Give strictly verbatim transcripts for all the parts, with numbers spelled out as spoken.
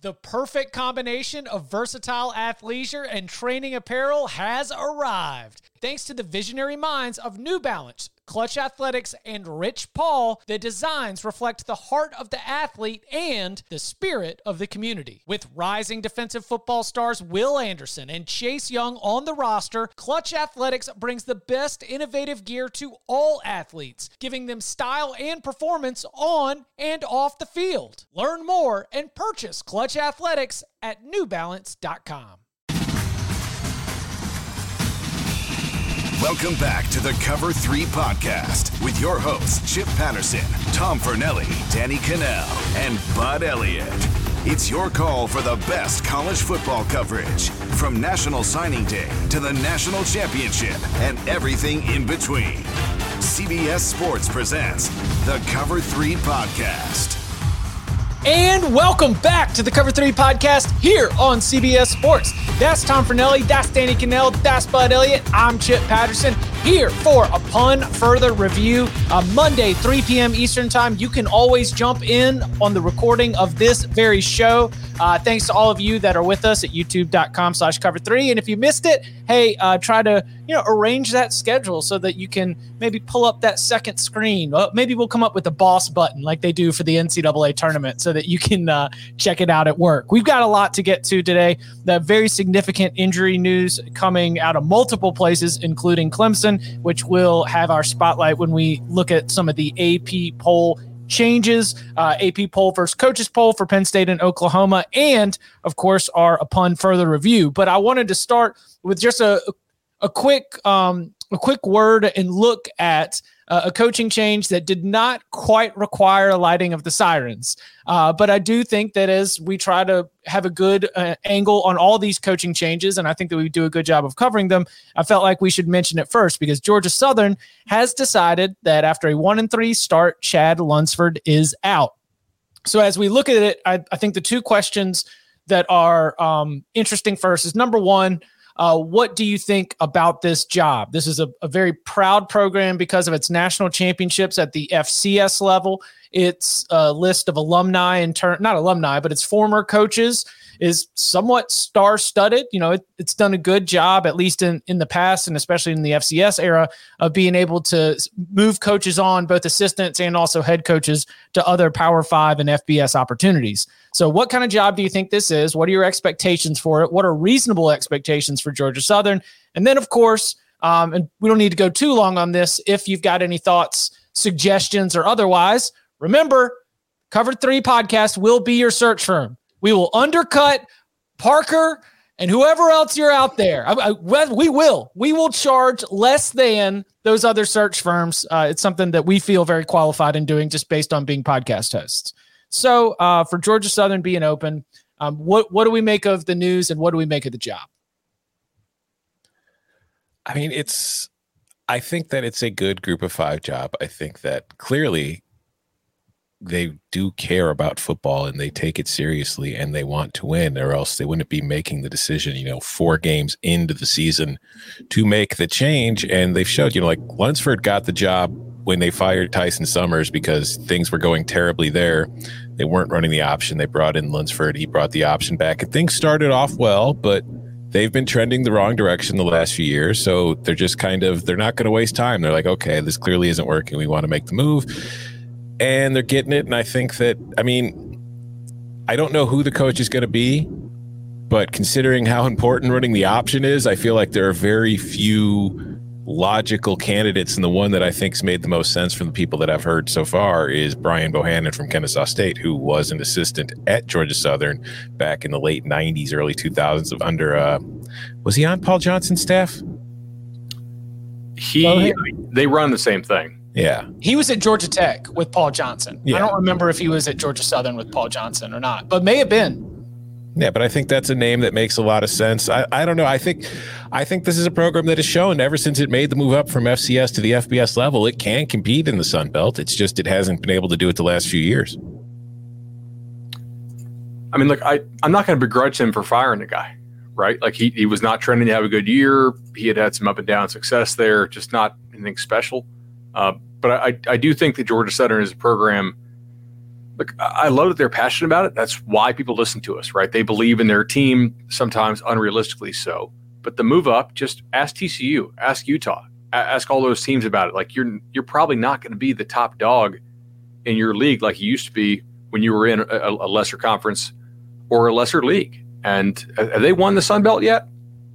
The perfect combination of versatile athleisure and training apparel has arrived. Thanks to the visionary minds of New Balance, Clutch Athletics, and Rich Paul, the designs reflect the heart of the athlete and the spirit of the community. With rising defensive football stars Will Anderson and Chase Young on the roster, Clutch Athletics brings the best innovative gear to all athletes, giving them style and performance on and off the field. Learn more and purchase Clutch Athletics at new balance dot com. Welcome back to the Cover three Podcast with your hosts, Chip Patterson, Tom Fornelli, Danny Cannell, and Bud Elliott. It's your call for the best college football coverage, from National Signing Day to the National Championship and everything in between. C B S Sports presents the Cover three Podcast. And welcome back to the Cover three Podcast here on C B S Sports. That's Tom Fornelli, that's Danny Cannell, that's Bud Elliott. I'm Chip Patterson here for Upon Further Review. Uh, Monday, three p.m. Eastern Time. You can always jump in on the recording of this very show. Uh, thanks to all of you that are with us at youtube.com slash cover three. And if you missed it, hey, uh, try to you know arrange that schedule so that you can maybe pull up that second screen. Well, maybe we'll come up with a boss button like they do for the N C double A tournament so that you can uh, check it out at work. We've got a lot to get to today. The very significant injury news coming out of multiple places, including Clemson, which will have our spotlight when we look at some of the A P poll changes, uh, A P poll versus coaches poll for Penn State and Oklahoma, and of course our Upon Further Review. But I wanted to start with just a a quick um, a quick word and look at uh, a coaching change that did not quite require a lighting of the sirens. Uh, but I do think that as we try to have a good uh, angle on all these coaching changes, and I think that we do a good job of covering them, I felt like we should mention it first because Georgia Southern has decided that after a one and three start, Chad Lunsford is out. So as we look at it, I, I think the two questions that are um, interesting first is, number one, Uh, what do you think about this job? This is a, a very proud program because of its national championships at the F C S level. Its uh, list of alumni, and turn not alumni, but its former coaches is somewhat star-studded. You know, it, it's done a good job, at least in, in the past, and especially in the F C S era, of being able to move coaches on, both assistants and also head coaches, to other Power Five and F B S opportunities. So what kind of job do you think this is? What are your expectations for it? What are reasonable expectations for Georgia Southern? And then, of course, um, and we don't need to go too long on this, if you've got any thoughts, suggestions, or otherwise, remember, Cover three Podcast will be your search firm. We will undercut Parker and whoever else you're out there. I, I, we will. We will charge less than those other search firms. Uh, it's something that we feel very qualified in doing just based on being podcast hosts. So uh, for Georgia Southern being open, um, what what do we make of the news and what do we make of the job? I mean, it's, I think that it's a good group of five job. I think that clearly they do care about football and they take it seriously and they want to win, or else they wouldn't be making the decision, you know, four games into the season to make the change. And they've showed, you know, like Lunsford got the job when they fired Tyson Summers because things were going terribly there. They weren't running the option. They brought in Lunsford. He brought the option back and things started off well, but they've been trending the wrong direction the last few years. So they're just kind of, they're not going to waste time. They're like, okay, this clearly isn't working. We want to make the move. And they're getting it. And I think that, I mean, I don't know who the coach is going to be, but considering how important running the option is, I feel like there are very few logical candidates. And the one that I think's made the most sense from the people that I've heard so far is Brian Bohannon from Kennesaw State, who was an assistant at Georgia Southern back in the late nineties, early two thousands of under, uh, was he on Paul Johnson's staff? He, they run the same thing. Yeah. He was at Georgia Tech with Paul Johnson. Yeah. I don't remember if he was at Georgia Southern with Paul Johnson or not, but may have been. Yeah, but I think that's a name that makes a lot of sense. I, I don't know. I think I think this is a program that has shown ever since it made the move up from F C S to the F B S level, it can compete in the Sun Belt. It's just it hasn't been able to do it the last few years. I mean, look, I, I'm not going to begrudge him for firing the guy, right? Like he, he was not trending to have a good year. He had had some up and down success there, just not anything special. Uh, but I, I do think that Georgia Southern is a program look, I love that they're passionate about it. That's why people listen to us, right? They believe in their team, sometimes unrealistically so. But the move up, just ask T C U, ask Utah, ask all those teams about it. Like you're you're probably not going to be the top dog in your league like you used to be when you were in a, a lesser conference or a lesser league. And have they won the Sun Belt yet?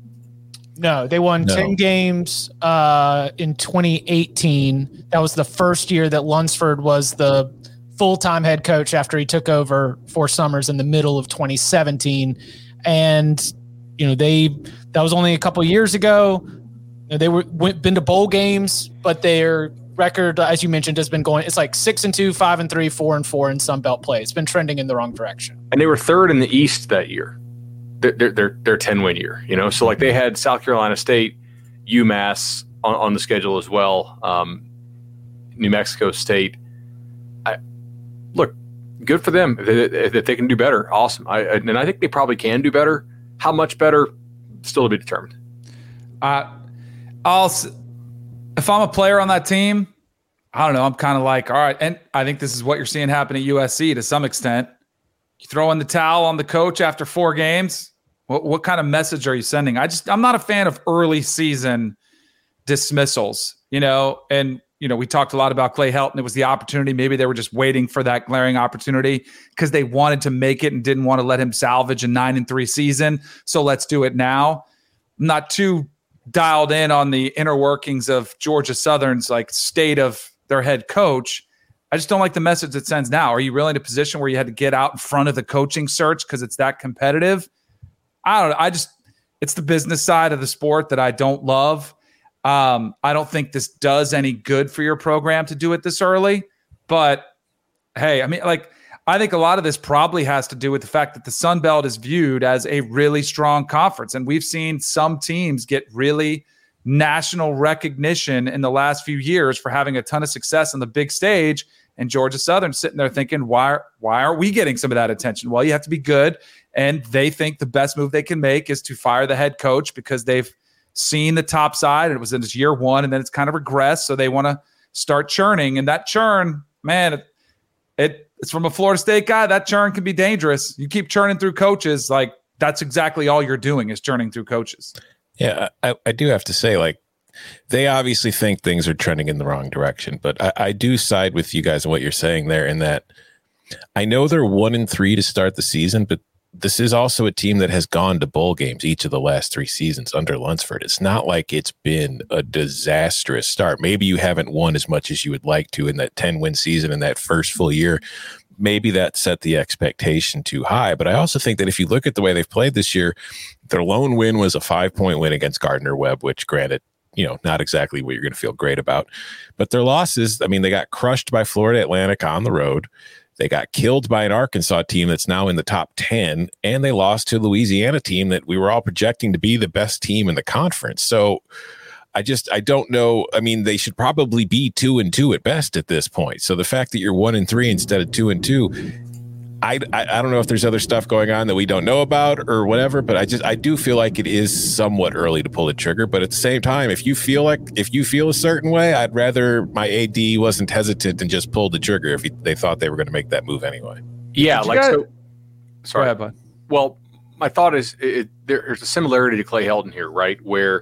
No, they won No. ten games uh, in twenty eighteen. That was the first year that Lunsford was the full-time head coach after he took over for Summers in the middle of twenty seventeen. And, you know, they that was only a couple years ago. You know, they were went, been to bowl games, but their record, as you mentioned, has been going. It's like six and two, five and three, four and four in Sun Belt play. It's been trending in the wrong direction. And they were third in the East that year. Their their their ten win year, you know. So like they had South Carolina State, UMass on, on the schedule as well, um, New Mexico State. I, look, good for them. If they, if they can do better, awesome. I, and I think they probably can do better. How much better, still to be determined. Uh, I'll if I'm a player on that team, I don't know. I'm kind of like, all right, and I think this is what you're seeing happen at U S C to some extent. You throw in the towel on the coach after four games. What what kind of message are you sending? I just I'm not a fan of early season dismissals, you know. And you know, we talked a lot about Clay Helton. It was the opportunity. Maybe they were just waiting for that glaring opportunity because they wanted to make it and didn't want to let him salvage a nine and three season. So let's do it now. I'm not too dialed in on the inner workings of Georgia Southern's like state of their head coach. I just don't like the message it sends now. Are you really in a position where you had to get out in front of the coaching search because it's that competitive? I don't know. I just, it's the business side of the sport that I don't love. Um, I don't think this does any good for your program to do it this early. But hey, I mean, like, I think a lot of this probably has to do with the fact that the Sun Belt is viewed as a really strong conference. And we've seen some teams get really national recognition in the last few years for having a ton of success on the big stage. And Georgia Southern sitting there thinking, why, why are we getting some of that attention? Well, you have to be good. And they think the best move they can make is to fire the head coach because they've seen the top side. It was in its year one, and then it's kind of regressed. So they want to start churning. And that churn, man, it, it it's from a Florida State guy. That churn can be dangerous. You keep churning through coaches. Like, that's exactly all you're doing is churning through coaches. Yeah, I, I do have to say, like, they obviously think things are trending in the wrong direction, but I, I do side with you guys on what you're saying there in that I know they're one and three to start the season, but this is also a team that has gone to bowl games each of the last three seasons under Lunsford. It's not like it's been a disastrous start. Maybe you haven't won as much as you would like to in that ten-win season in that first full year. Maybe that set the expectation too high. But I also think that if you look at the way they've played this year, their lone win was a five-point win against Gardner-Webb, which granted, you know, not exactly what you're going to feel great about. But their losses, I mean, they got crushed by Florida Atlantic on the road. They got killed by an Arkansas team that's now in the top ten, and they lost to a Louisiana team that we were all projecting to be the best team in the conference. So I just, I don't know. I mean, they should probably be two and two at best at this point. So the fact that you're one and three instead of two and two, I, I, I don't know if there's other stuff going on that we don't know about or whatever, but I just, I do feel like it is somewhat early to pull the trigger. But at the same time, if you feel like, if you feel a certain way, I'd rather my A D wasn't hesitant and just pulled the trigger if he, they thought they were going to make that move anyway. Yeah, like, guys, so, sorry. Go ahead, bud. Well, my thought is it, there's a similarity to Clay Helton here, right? Where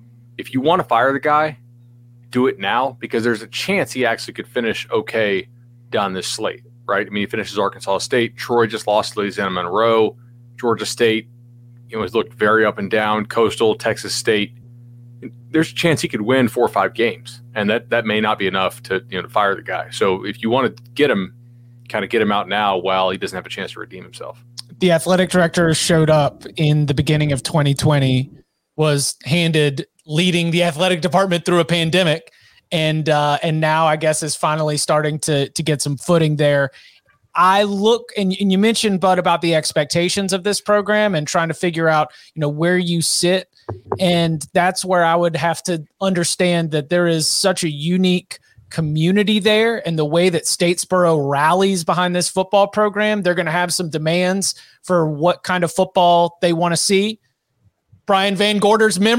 if you want to fire the guy, do it now because there's a chance he actually could finish okay down this slate. Right? I mean, he finishes Arkansas State. Troy just lost to Louisiana Monroe. Georgia State, you know, has looked very up and down. Coastal, Texas State. There's a chance he could win four or five games, and that that may not be enough to you know to fire the guy. So if you want to get him, kind of get him out now while he doesn't have a chance to redeem himself. The athletic director showed up in the beginning of twenty twenty, was handed leading the athletic department through a pandemic. And uh, and now I guess is finally starting to to get some footing there. I look and, and you mentioned, Bud, about the expectations of this program and trying to figure out, you know, where you sit. And that's where I would have to understand that there is such a unique community there, and the way that Statesboro rallies behind this football program, they're going to have some demands for what kind of football they want to see. Brian Van Gorder's memory,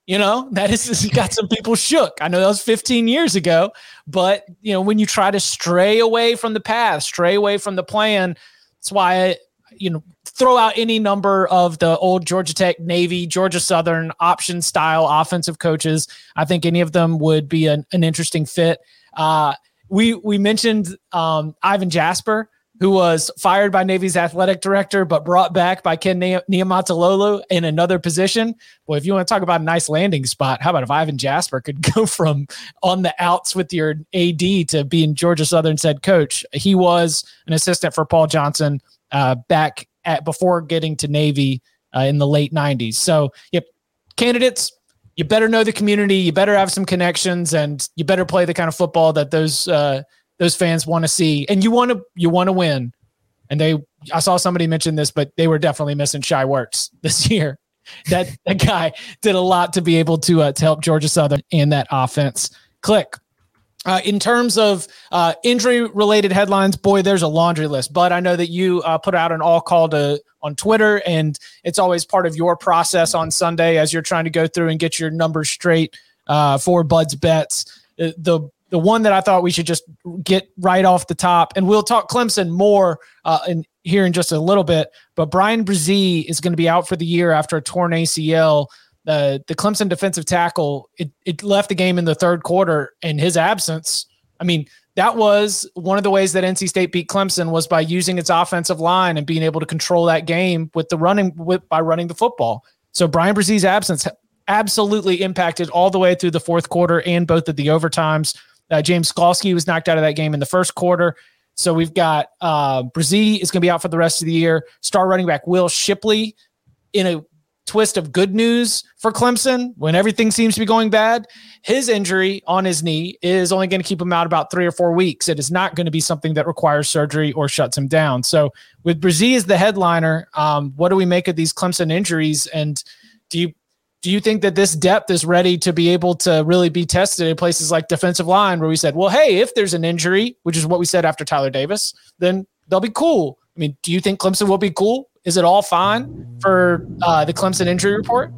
You know, that is got some people shook. I know that was fifteen years ago, but you know, when you try to stray away from the path, stray away from the plan, that's why, I, you know, throw out any number of the old Georgia Tech, Navy, Georgia Southern option style offensive coaches. I think any of them would be an, an interesting fit. Uh, we, we mentioned um, Ivan Jasper, who was fired by Navy's athletic director, but brought back by Ken ne- Niumatalolo in another position. Well, if you want to talk about a nice landing spot, how about if Ivan Jasper could go from on the outs with your A D to being Georgia Southern's head coach? He was an assistant for Paul Johnson uh, back at before getting to Navy uh, in the late nineties. So, yep, candidates, you better know the community, you better have some connections, and you better play the kind of football that those uh, those fans want to see, and you want to you want to win. And they, I saw somebody mention this, but they were definitely missing Shai Werts this year. That that guy did a lot to be able to uh, to help Georgia Southern in that offense click. Uh, in terms of uh, injury-related headlines, boy, there's a laundry list. But I know that you uh, put out an all call to on Twitter, and it's always part of your process on Sunday as you're trying to go through and get your numbers straight uh, for Bud's bets. Uh, the The one that I thought we should just get right off the top, and we'll talk Clemson more uh, in here in just a little bit, but Bryan Bresee is going to be out for the year after a torn A C L. Uh, the Clemson defensive tackle, it, it left the game in the third quarter, and his absence, I mean, that was one of the ways that N C State beat Clemson was by using its offensive line and being able to control that game with the running with, by running the football. So Bryan Bresee's absence absolutely impacted all the way through the fourth quarter and both of the overtimes. Uh, James Skalski was knocked out of that game in the first quarter. So we've got uh, Bresee is going to be out for the rest of the year. Star running back Will Shipley, in a twist of good news for Clemson when everything seems to be going bad, his injury on his knee is only going to keep him out about three or four weeks. It is not going to be something that requires surgery or shuts him down. So with Bresee as the headliner, um, what do we make of these Clemson injuries? And do you Do you think that this depth is ready to be able to really be tested in places like defensive line where we said, well, hey, if there's an injury, which is what we said after Tyler Davis, then they'll be cool. I mean, do you think Clemson will be cool? Is it all fine for uh, the Clemson injury report?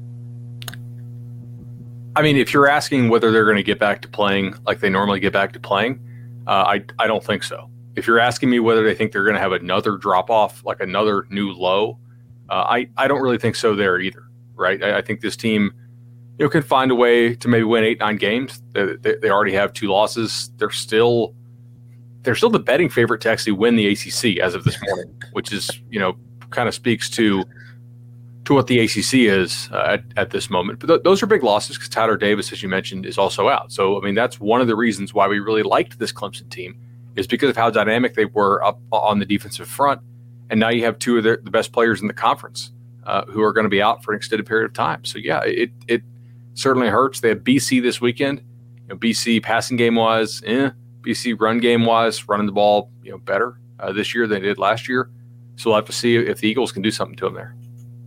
I mean, if you're asking whether they're going to get back to playing like they normally get back to playing, uh, I, I don't think so. If you're asking me whether they think they're going to have another drop-off, like another new low, uh, I, I don't really think so there either. Right. I, I think this team, you know, can find a way to maybe win eight, nine games. They, they, they already have two losses. They're still, they're still the betting favorite to actually win the A C C as of this morning, which is, you know, kind of speaks to, to what the A C C is uh, at, at this moment. But th- those are big losses because Tyler Davis, as you mentioned, is also out. So, I mean, that's one of the reasons why we really liked this Clemson team is because of how dynamic they were up on the defensive front. And now you have two of the, the best players in the conference. Uh, who are going to be out for an extended period of time. So, yeah, it it certainly hurts. They have B C this weekend. You know, B C passing game-wise, eh. B C run game-wise, running the ball, you know, better uh, this year than they did last year. So we'll have to see if the Eagles can do something to them there.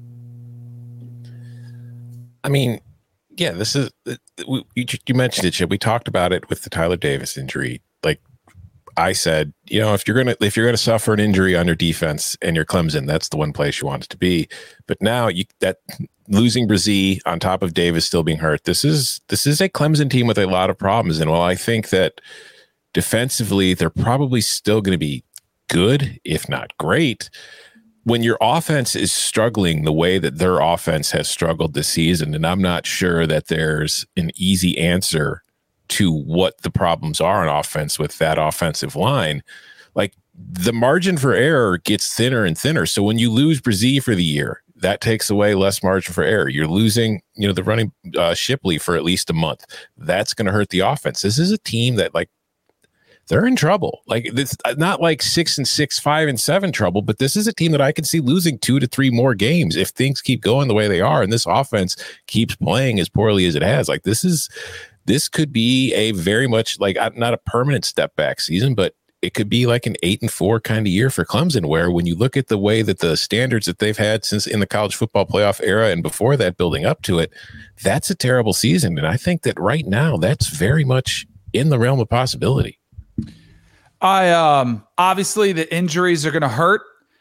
I mean, yeah, this is we, – you mentioned it, Chip. We talked about it with the Tyler Davis injury. Like, I said, you know, if you're gonna if you're gonna suffer an injury on your defense and you're Clemson, that's the one place you want it to be. But now you that losing Bresee on top of Davis still being hurt, this is this is a Clemson team with a lot of problems. And while I think that defensively they're probably still going to be good, if not great, when your offense is struggling the way that their offense has struggled this season, and I'm not sure that there's an easy answer to what the problems are on offense with that offensive line, like the margin for error gets thinner and thinner. So when you lose Bresee for the year, that takes away less margin for error. You're losing, you know, the running uh, Shipley for at least a month. That's going to hurt the offense. This is a team that like they're in trouble. Like it's not like six and six, five and seven trouble, but this is a team that I can see losing two to three more games if things keep going the way they are. And this offense keeps playing as poorly as it has. Like this is, This could be a very much like not a permanent step back season, but it could be like an eight and four kind of year for Clemson, where when you look at the way that the standards that they've had since in the college football playoff era and before that building up to it, that's a terrible season. And I think that right now that's very much in the realm of possibility. I um obviously the injuries are going to hurt,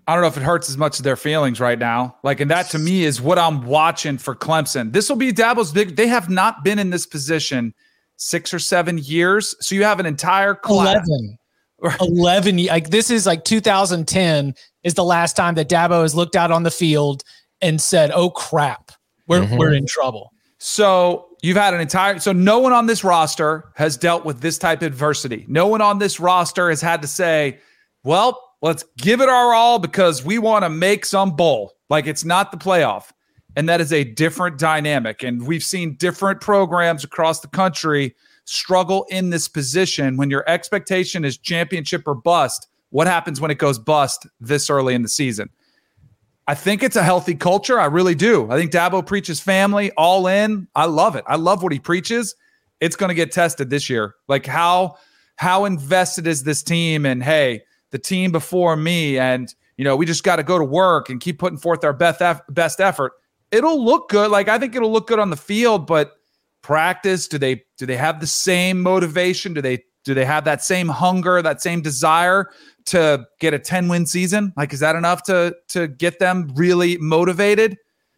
I don't know if it hurts as much as their feelings right now. Like, and that to me is what I'm watching for Clemson. This will be Dabo's big. They have not been in this position six or seven years. So you have an entire class. eleven. eleven. Like this is like two thousand ten is the last time that Dabo has looked out on the field and said, oh crap, we're, mm-hmm. we're in trouble. So you've had an entire, so no one on this roster has dealt with this type of adversity. No one on this roster has had to say, well, let's give it our all because we want to make some bowl. Like it's not the playoff. And that is a different dynamic. And we've seen different programs across the country struggle in this position. When your expectation is championship or bust, what happens when it goes bust this early in the season? I think it's a healthy culture. I really do. I think Dabo preaches family all in. I love it. I love what he preaches. It's going to get tested this year. Like how, how invested is this team? And hey, the team before me, and you know, we just got to go to work and keep putting forth our best best effort. It'll look good. Like I think it'll look good on the field, but practice, do they do they have the same motivation? Do they do they have that same hunger, that same desire to get a ten-win season? Like, is that enough to to get them really motivated?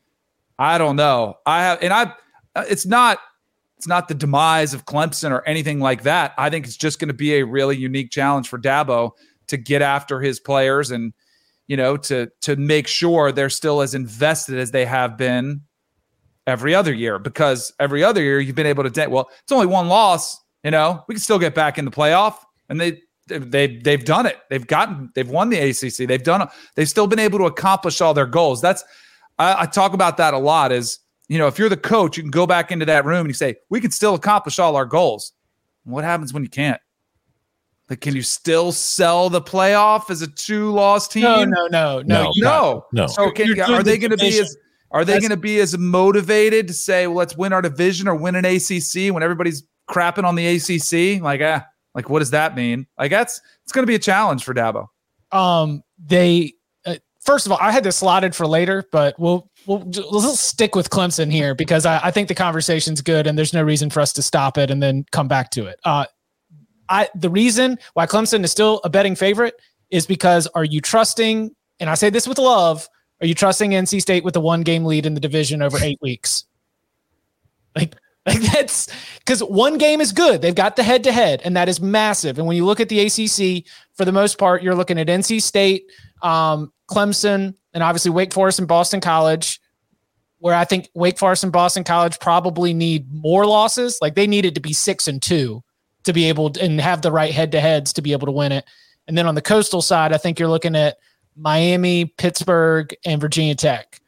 I don't know. I have, and I. It's not. It's not the demise of Clemson or anything like that. I think it's just going to be a really unique challenge for Dabo to get after his players and, you know, to to make sure they're still as invested as they have been every other year. Because every other year you've been able to, de- well, it's only one loss. You know, we can still get back in the playoff, and they they they've done it. They've gotten they've won the A C C. They've done they've still been able to accomplish all their goals. That's I, I talk about that a lot. Is, you know, if you're the coach, you can go back into that room and you say, we can still accomplish all our goals. What happens when you can't? Like, can you still sell the playoff as a two-loss team? No, no, no, no, no, no. So can, are they going to be as are they going to be as motivated to say, well, let's win our division or win an A C C when everybody's crapping on the A C C? Like, ah, like what does that mean? Like that's it's going to be a challenge for Dabo. Um, they uh, first of all, I had this slotted for later, but we'll we'll, we'll stick with Clemson here because I, I think the conversation's good and there's no reason for us to stop it and then come back to it. Uh. I, the reason why Clemson is still a betting favorite is because are you trusting, and I say this with love, are you trusting N C State with a one game lead in the division over eight weeks? Like, like that's because one game is good. They've got the head to head, and that is massive. And when you look at the A C C, for the most part, you're looking at N C State, um, Clemson, and obviously Wake Forest and Boston College, where I think Wake Forest and Boston College probably need more losses. Like they needed to be six and two. To be able to, and have the right head-to-heads to be able to win it. And then on the coastal side, I think you're looking at Miami, Pittsburgh, and Virginia Tech.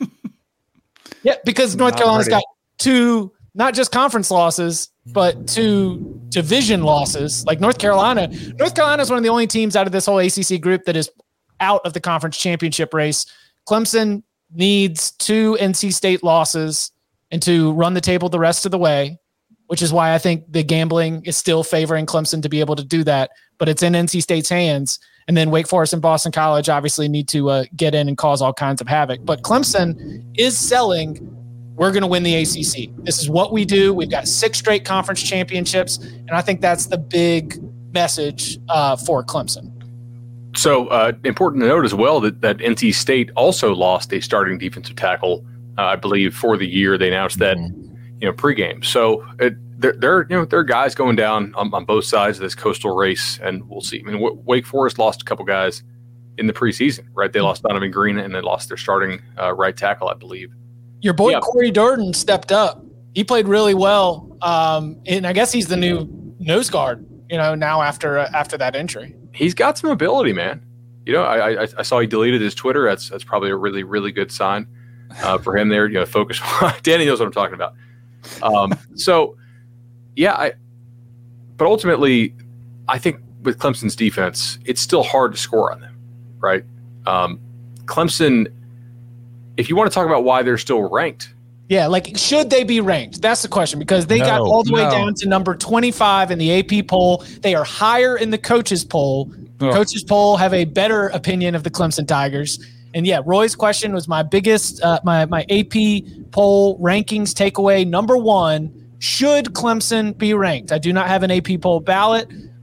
Yeah, because North Carolina's got two, not just conference losses, but two division losses. Like North Carolina, North Carolina is one of the only teams out of this whole A C C group that is out of the conference championship race. Clemson needs two N C State losses and to run the table the rest of the way, which is why I think the gambling is still favoring Clemson to be able to do that, but it's in N C State's hands. And then Wake Forest and Boston College obviously need to uh, get in and cause all kinds of havoc. But Clemson is selling, we're going to win the A C C. This is what we do. We've got six straight conference championships, and I think that's the big message uh, for Clemson. So uh, important to note as well that, that N C State also lost a starting defensive tackle, uh, I believe, for the year. They announced that, you know, pregame. So it, there, there, you know, there are guys going down on, on both sides of this coastal race, and we'll see. I mean, w- Wake Forest lost a couple guys in the preseason, right? They lost Donovan Green and they lost their starting uh, right tackle, I believe. Your boy yeah. Corey Durden stepped up. He played really well, um, and I guess he's the new nose guard. You know, now after uh, after that injury, he's got some ability, man. You know, I, I I saw he deleted his Twitter. That's that's probably a really really good sign uh, for him there. You know, focus. Danny knows what I'm talking about. Um, so, yeah, I. But ultimately, I think with Clemson's defense, it's still hard to score on them, right? Um, Clemson. If you want to talk about why they're still ranked. Yeah, like, should they be ranked? That's the question, because they no, got all the no. way down to number twenty-five in the A P poll. They are higher in the coaches poll. Oh. Coaches poll have a better opinion of the Clemson Tigers. And yeah, Roy's question was my biggest, uh, my, my A P poll rankings takeaway. Number one, should Clemson be ranked? I do not have an A P poll ballot.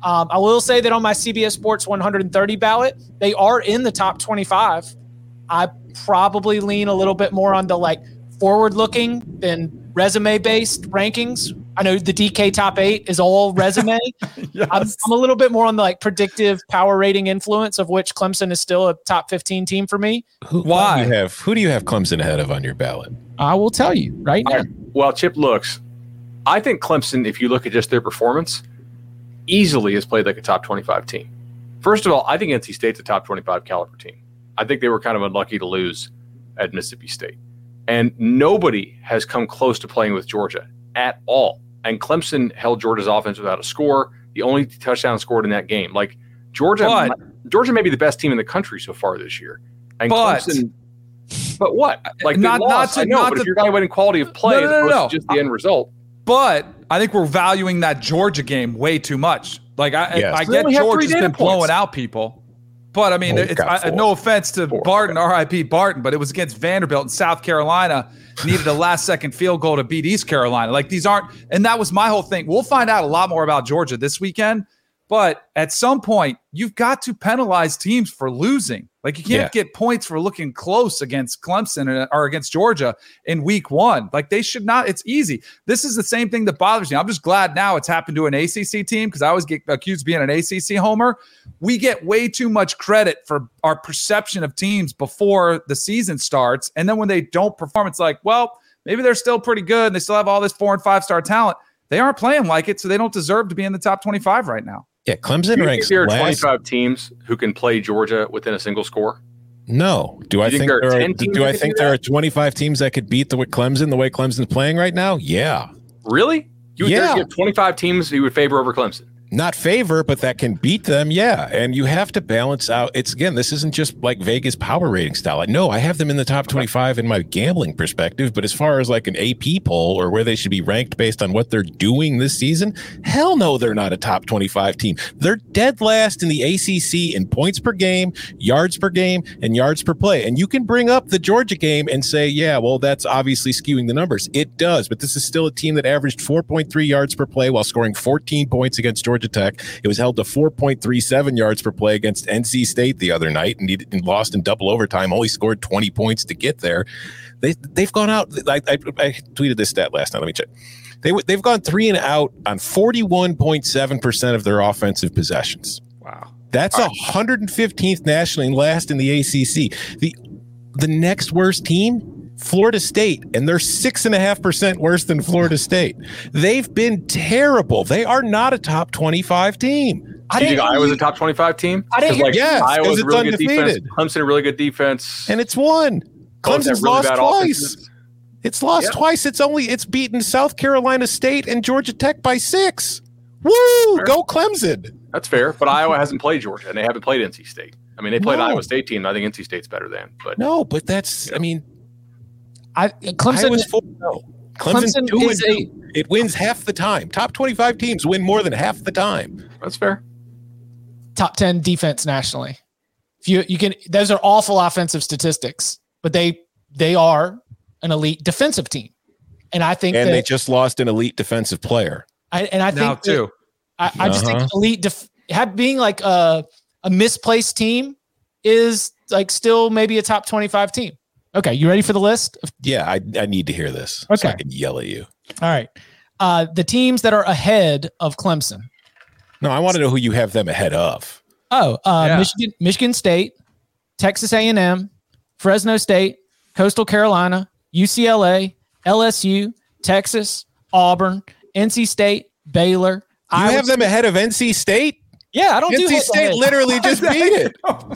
Um, I will say that on my C B S Sports one hundred thirty ballot, they are in the top twenty-five. I probably lean a little bit more on the like forward-looking than resume-based rankings. I know the D K top eight is all resume. Yes. I'm, I'm a little bit more on the like predictive power rating influence, of which Clemson is still a top fifteen team for me. Who, Why? Who do you have, who do you have Clemson ahead of on your ballot? I will tell you right now. All right. Well, Chip looks. I think Clemson, if you look at just their performance, easily has played like a top twenty-five team. First of all, I think N C State's a top twenty-five caliber team. I think they were kind of unlucky to lose at Mississippi State. And nobody has come close to playing with Georgia at all. And Clemson held Georgia's offense without a score. The only touchdown scored in that game. Like Georgia, But, Georgia may be the best team in the country so far this year. And But- Clemson, but what? Like Not- they lost, not to- I know, not but to- if you're evaluating quality of play No, no, as no, opposed no. to just the end result. But I think we're valuing that Georgia game way too much. Like I, Yes. I They get only have three Georgia's data been blowing points. out people, but I mean, Oh, it's got I, four. no offense to Four, Barton, okay. R I P Barton, but it was against Vanderbilt in South Carolina. Needed a last second field goal to beat East Carolina. Like these aren't, and that was my whole thing. We'll find out a lot more about Georgia this weekend, but at some point, you've got to penalize teams for losing. Like you can't Yeah. get points for looking close against Clemson or against Georgia in week one. Like they should not. It's easy. This is the same thing that bothers me. I'm just glad now it's happened to an A C C team because I always get accused of being an A C C homer. We get way too much credit for our perception of teams before the season starts. And then when they don't perform, it's like, well, maybe they're still pretty good and they still have all this four and five star talent. They aren't playing like it, so they don't deserve to be in the top twenty-five right now. Yeah, Clemson Do you ranks think there are last. twenty-five teams who can play Georgia within a single score? No. Do I think think there are there are, ten teams do I that can think do there that? are twenty-five teams that could beat the Clemson the way Clemson's playing right now? Yeah. Really? You would Yeah. you have twenty-five teams you would favor over Clemson? Not favor, but that can beat them. Yeah. And you have to balance out. It's again, this isn't just like Vegas power rating style. Like, no, I have them in the top twenty-five in my gambling perspective. But as far as like an A P poll or where they should be ranked based on what they're doing this season, hell no, they're not a top twenty-five team. They're dead last in the A C C in points per game, yards per game, and yards per play. And you can bring up the Georgia game and say, yeah, well, that's obviously skewing the numbers. It does. But this is still a team that averaged four point three yards per play while scoring fourteen points against Georgia Tech. It was held to four point three seven yards per play against N C State the other night and, needed, and lost in double overtime, only scored twenty points to get there. They, they've gone out. I, I, I tweeted this stat last night. Let me check. They, they've gone three and out on forty-one point seven percent of their offensive possessions. Wow. That's one hundred fifteenth nationally and last in the A C C. The, the next worst team, Florida State, and they're six and a half percent worse than Florida State. They've been terrible. They are not a top twenty-five team. I Do you think didn't Iowa's a top twenty-five team? I didn't 'Cause, like hear- Yes, 'cause Iowa's it's a really good defense. undefeated. Clemson a really good defense. And it's won. Both have Clemson's really lost bad twice. offenses. It's lost Yeah. twice. It's only it's beaten South Carolina State and Georgia Tech by six. Woo! Fair. Go Clemson. That's fair, but Iowa hasn't played Georgia, and they haven't played N C State. I mean, they played No. Iowa State team. And I think N C State's better than. But No, but that's I mean I, Clemson, Iowa's four and oh. Clemson's Clemson two is and a two. It wins half the time. Top twenty-five teams win more than half the time. that's fair. top ten defense nationally. If you you can, those are awful offensive statistics, but they they are an elite defensive team, and I think And that they just lost an elite defensive player. I, and I think Now that- too. I, I just Uh-huh. think elite def, have, being like a a misplaced team is like still maybe a top twenty-five team. Okay, you ready for the list? Yeah, I, I need to hear this. So Okay. I can yell at you. All right, uh, the teams that are ahead of Clemson. No, I want to know who you have them ahead of. Oh, uh, Yeah. Michigan, Michigan State, Texas A and M, Fresno State, Coastal Carolina, U C L A, L S U, Texas, Auburn, N C State, Baylor. You I have them ahead of N C State? Yeah, I don't do N C head to State head. literally just beat it.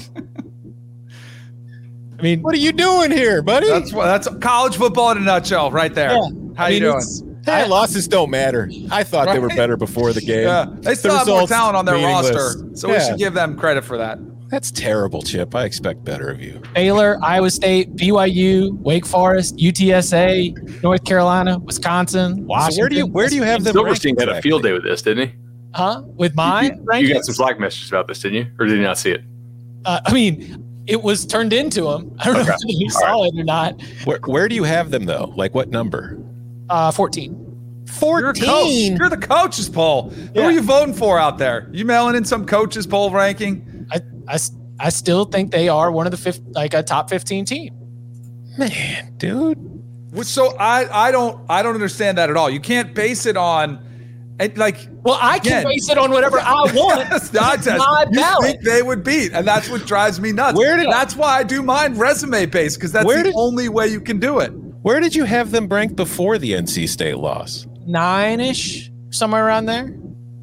I mean, What are you doing here, buddy? That's what that's college football in a nutshell, right there. Yeah. How I you mean, doing? it's- Hey, losses don't matter. I thought they were Right? better before the game. Yeah, they still The have more results talent on their meaningless. roster, so we Yeah. should give them credit for that. That's terrible, Chip. I expect better of you. Baylor, Iowa State, B Y U, Wake Forest, U T S A, North Carolina, Wisconsin, Washington. So where do you where do you have them? Silverstein ranked had a field day with this, didn't he? Huh? With my you, rankings? you got some Slack messages about this, didn't you? Or did you not see it? Uh, I mean, it was turned into him. I don't know Okay. if you saw it or not. Where, where do you have them though? Like what number? Uh, fourteen. fourteen. You're, You're the coach's poll. Yeah. Who are you voting for out there? You mailing in some coach's poll ranking? I, I, I still think they are one of the fifth, like a top fifteen team. Man, dude. Which, so I, I don't I don't understand that at all. You can't base it on it, like Well, I can again, base it on whatever I want. That's not It's just, my you ballot. think they would beat, and that's what drives me nuts. Where did- that's why I do mine resume based, because that's Where the did- only way you can do it. Where did you have them ranked before the N C State loss? Nine-ish, somewhere around there.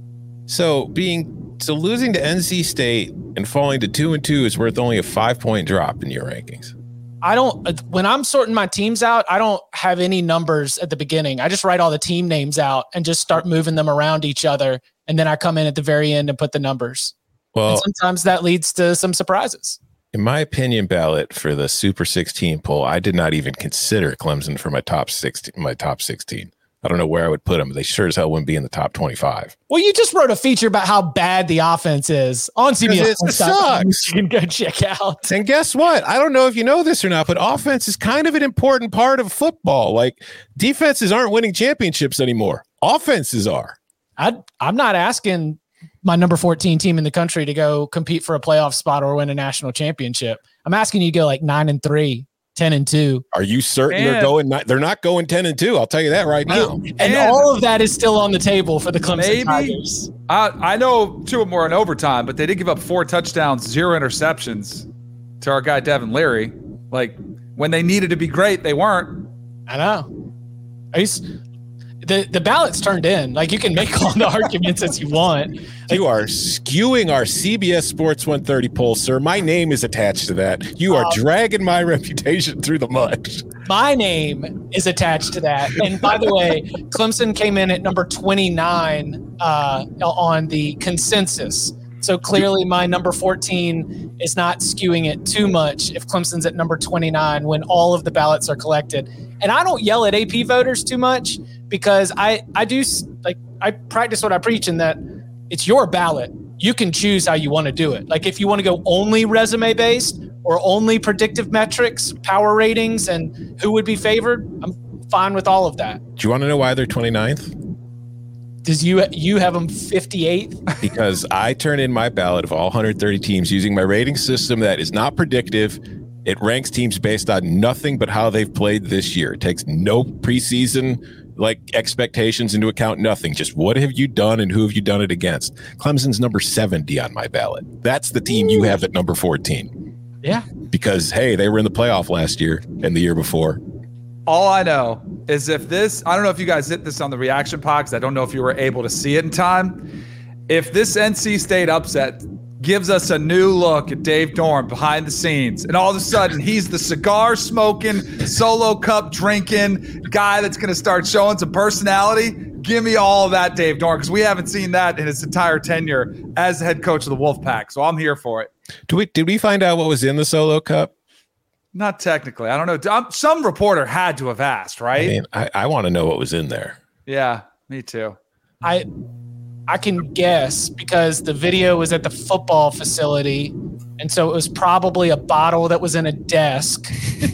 So being so losing to N C State and falling to two and two is worth only a five point drop in your rankings. I don't, when I'm sorting my teams out, I don't have any numbers at the beginning. I just write all the team names out and just start moving them around each other. And then I come in at the very end and put the numbers. Well, And sometimes that leads to some surprises. in my opinion ballot for the Super sixteen poll, I did not even consider Clemson for my top sixteen. My top sixteen. I don't know where I would put them. They sure as hell wouldn't be in the top twenty-five. Well, you just wrote a feature about how bad the offense is on C B S. It sucks. You can go check out. And guess what? I don't know if you know this or not, but offense is kind of an important part of football. Like defenses aren't winning championships anymore. Offenses are. I, I'm not asking my number fourteen team in the country to go compete for a playoff spot or win a national championship. I'm asking you to go like nine and three, ten and two. Are you certain they're And- going? Not, they're not going ten and two. I'll tell you that right now. And, And- all of that is still on the table for the Clemson Maybe. Tigers. I, I know two of them were in overtime, but they did give up four touchdowns, zero interceptions to our guy Devin Leary. Like when they needed to be great, they weren't. I know. Are you, s- the the ballot's turned in. Like you can make all the arguments as you want. You are skewing our C B S Sports one thirty poll, sir. My name is attached to that. You are Um, dragging my reputation through the mud. My name is attached to that. And by the way, Clemson came in at number twenty-nine uh, on the consensus. So clearly my number fourteen is not skewing it too much if Clemson's at number twenty-nine when all of the ballots are collected. And I don't yell at A P voters too much because I, I do s- like I practice what I preach in that it's your ballot. You can choose how you want to do it. Like if you want to go only resume based or only predictive metrics, power ratings, and who would be favored, I'm fine with all of that. Do you want to know why they're twenty-ninth? Does you you have them fifty-eighth? Because I turn in my ballot of all one hundred thirty teams using my rating system that is not predictive. It ranks teams based on nothing but how they've played this year. It takes no preseason like expectations into account, nothing. Just what have you done and who have you done it against? Clemson's number seventy on my ballot. That's the team you have at number fourteen. Yeah. Because, hey, they were in the playoff last year and the year before. All I know is if this, I don't know if you guys hit this on the reaction pod, because I don't know if you were able to see it in time. If this N C State upset gives us a new look at Dave Dorn behind the scenes, and all of a sudden he's the cigar smoking, solo cup drinking guy that's going to start showing some personality, give me all of that, Dave Dorn, because we haven't seen that in his entire tenure as head coach of the Wolfpack. So I'm here for it. Do we, did we find out what was in the Solo Cup? Not technically. I don't know. Um, Some reporter had to have asked, right? I mean, I, I want to know what was in there. Yeah, me too. I I can guess because the video was at the football facility, and so it was probably a bottle that was in a desk.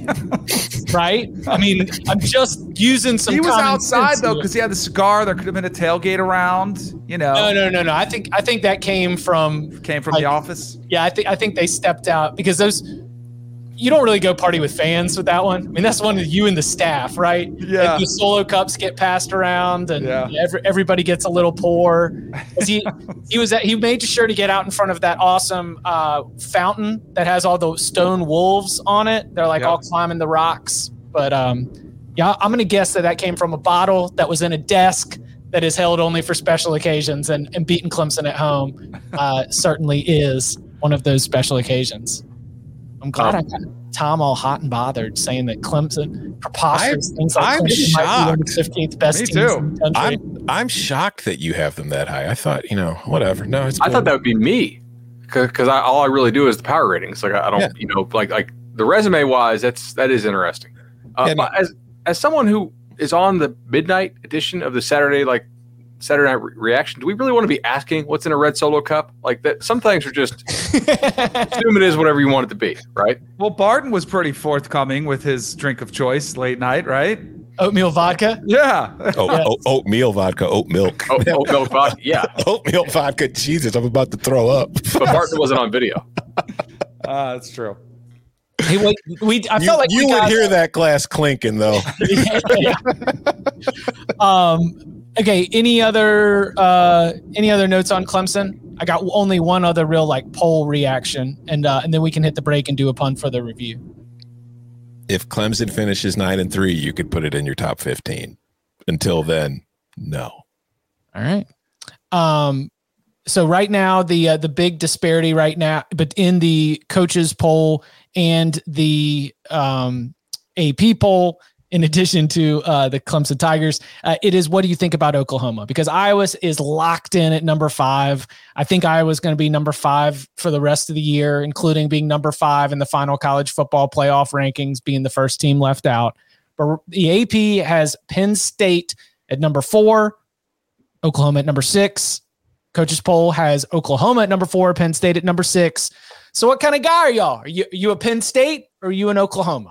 Right? I mean, I'm just using some He was common outside sense though here. because he had the cigar. There could have been a tailgate around. You know, No, no, no, no. I think I think that came from came from like, the office. Yeah, I think I think they stepped out because those you don't really go party with fans with that one. I mean, that's one of you and the staff, right? Yeah. Like the solo cups get passed around, and Yeah. every, everybody gets a little pour. 'Cause He he was at, he made sure to get out in front of that awesome uh, fountain that has all the stone wolves on it. They're like Yeah. all climbing the rocks. But um, yeah, I'm gonna guess that that came from a bottle that was in a desk that is held only for special occasions, and and beating Clemson at home uh, certainly is one of those special occasions. I'm glad I got Tom all hot and bothered saying that Clemson, preposterous I'm- things like I'm Clemson might be one of the shocked. fifteenth best Me teams too. in the country. I'm I'm shocked that you have them that high. I thought, you know, whatever. No, it's I cool. thought that would be me, because I, all I really do is the power ratings. Like I, I don't, Yeah. you know, like like the resume wise, that's that is interesting. Uh, Yeah, no- but as as someone who is on the midnight edition of the Saturday like Saturday Night Re- Reaction, do we really want to be asking what's in a red Solo cup? Like that, some things are just assume it is whatever you want it to be, right? Well, Barton was pretty forthcoming with his drink of choice late night, right? Oatmeal vodka? Yeah. Oh, Yeah. oat, oatmeal vodka, oat milk. Oh, oat milk vodka. Yeah, Oatmeal vodka. Jesus, I'm about to throw up. but Martin wasn't on video. Uh, that's true. Hey, wait, we. I You, felt like you we would got, hear that glass clinking, though. Yeah. um. Okay. Any other uh any other notes on Clemson? I got only one other real like poll reaction, and uh, and then we can hit the break and do a pun for the review. If Clemson finishes nine and three, you could put it in your top fifteen. Until then, no. All right. Um. So right now, the uh, the big disparity right now, but in the coaches poll and the um, A P poll, in addition to uh, the Clemson Tigers, uh, it is what do you think about Oklahoma? Because Iowa is locked in at number five. I think Iowa's going to be number five for the rest of the year, including being number five in the final college football playoff rankings, being the first team left out. But the A P has Penn State at number four, Oklahoma at number six. Coaches poll has Oklahoma at number four, Penn State at number six. So what kind of guy are y'all? Are you, are you a Penn State or are you an Oklahoma?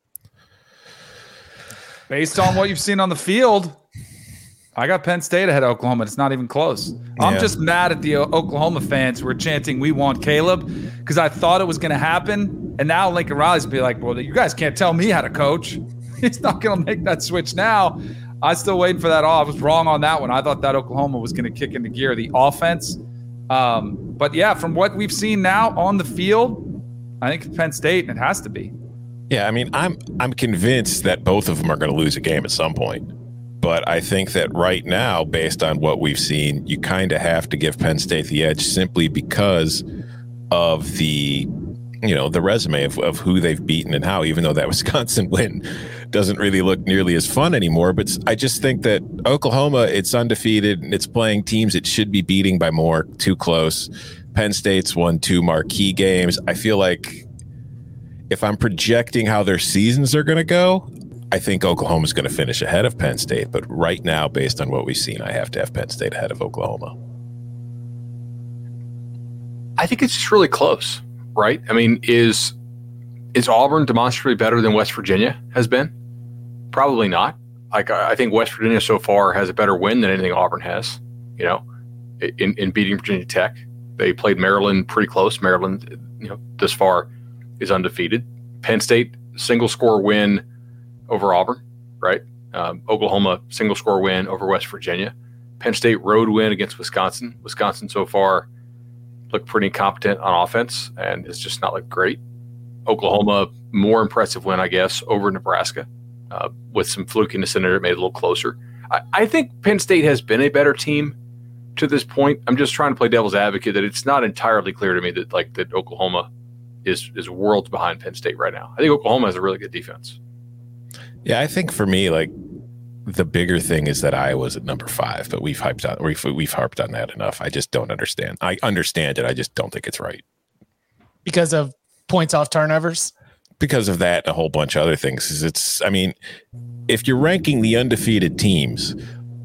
Based on what you've seen on the field, I got Penn State ahead of Oklahoma. It's not even close. I'm Yeah. just mad at the Oklahoma fans who are chanting, "We want Caleb," because I thought it was going to happen. And now Lincoln Riley's be like, well, you guys can't tell me how to coach. He's not going to make that switch now. I still waiting for that. Oh, I was wrong on that one. I thought that Oklahoma was going to kick into gear, the offense. Um, but yeah, from what we've seen now on the field, I think it's Penn State, and it has to be. Yeah, I mean, I'm I'm convinced that both of them are going to lose a game at some point. But I think that right now, based on what we've seen, you kind of have to give Penn State the edge simply because of the, you know, the resume of, of who they've beaten and how, even though that Wisconsin win doesn't really look nearly as fun anymore. But I just think that Oklahoma, it's undefeated and it's playing teams it should be beating by more, too close. Penn State's won two marquee games. I feel like if I'm projecting how their seasons are going to go, I think Oklahoma's going to finish ahead of Penn State. But right now, based on what we've seen, I have to have Penn State ahead of Oklahoma. I think it's just really close, right? I mean, is is Auburn demonstrably better than West Virginia has been? Probably not. Like I think West Virginia so far has a better win than anything Auburn has. You know, in in beating Virginia Tech, they played Maryland pretty close. Maryland, you know, this far is undefeated. Penn State single score win over Auburn, right? Um, Oklahoma single score win over West Virginia. Penn State road win against Wisconsin. Wisconsin so far looked pretty incompetent on offense and it's just not looked great. Oklahoma, more impressive win, I guess, over Nebraska uh, with some flukiness in there that made it a little closer. I, I think Penn State has been a better team to this point. I'm just trying to play devil's advocate that it's not entirely clear to me that like that Oklahoma is is worlds behind Penn State right now. I think Oklahoma has a really good defense. Yeah, I think for me, like the bigger thing is that Iowa's at number five, but we've hyped on we've we've harped on that enough. I just don't understand. I understand it. I just don't think it's right Because of points off turnovers? because of that. And a whole bunch of other things. It's I mean, if you're ranking the undefeated teams,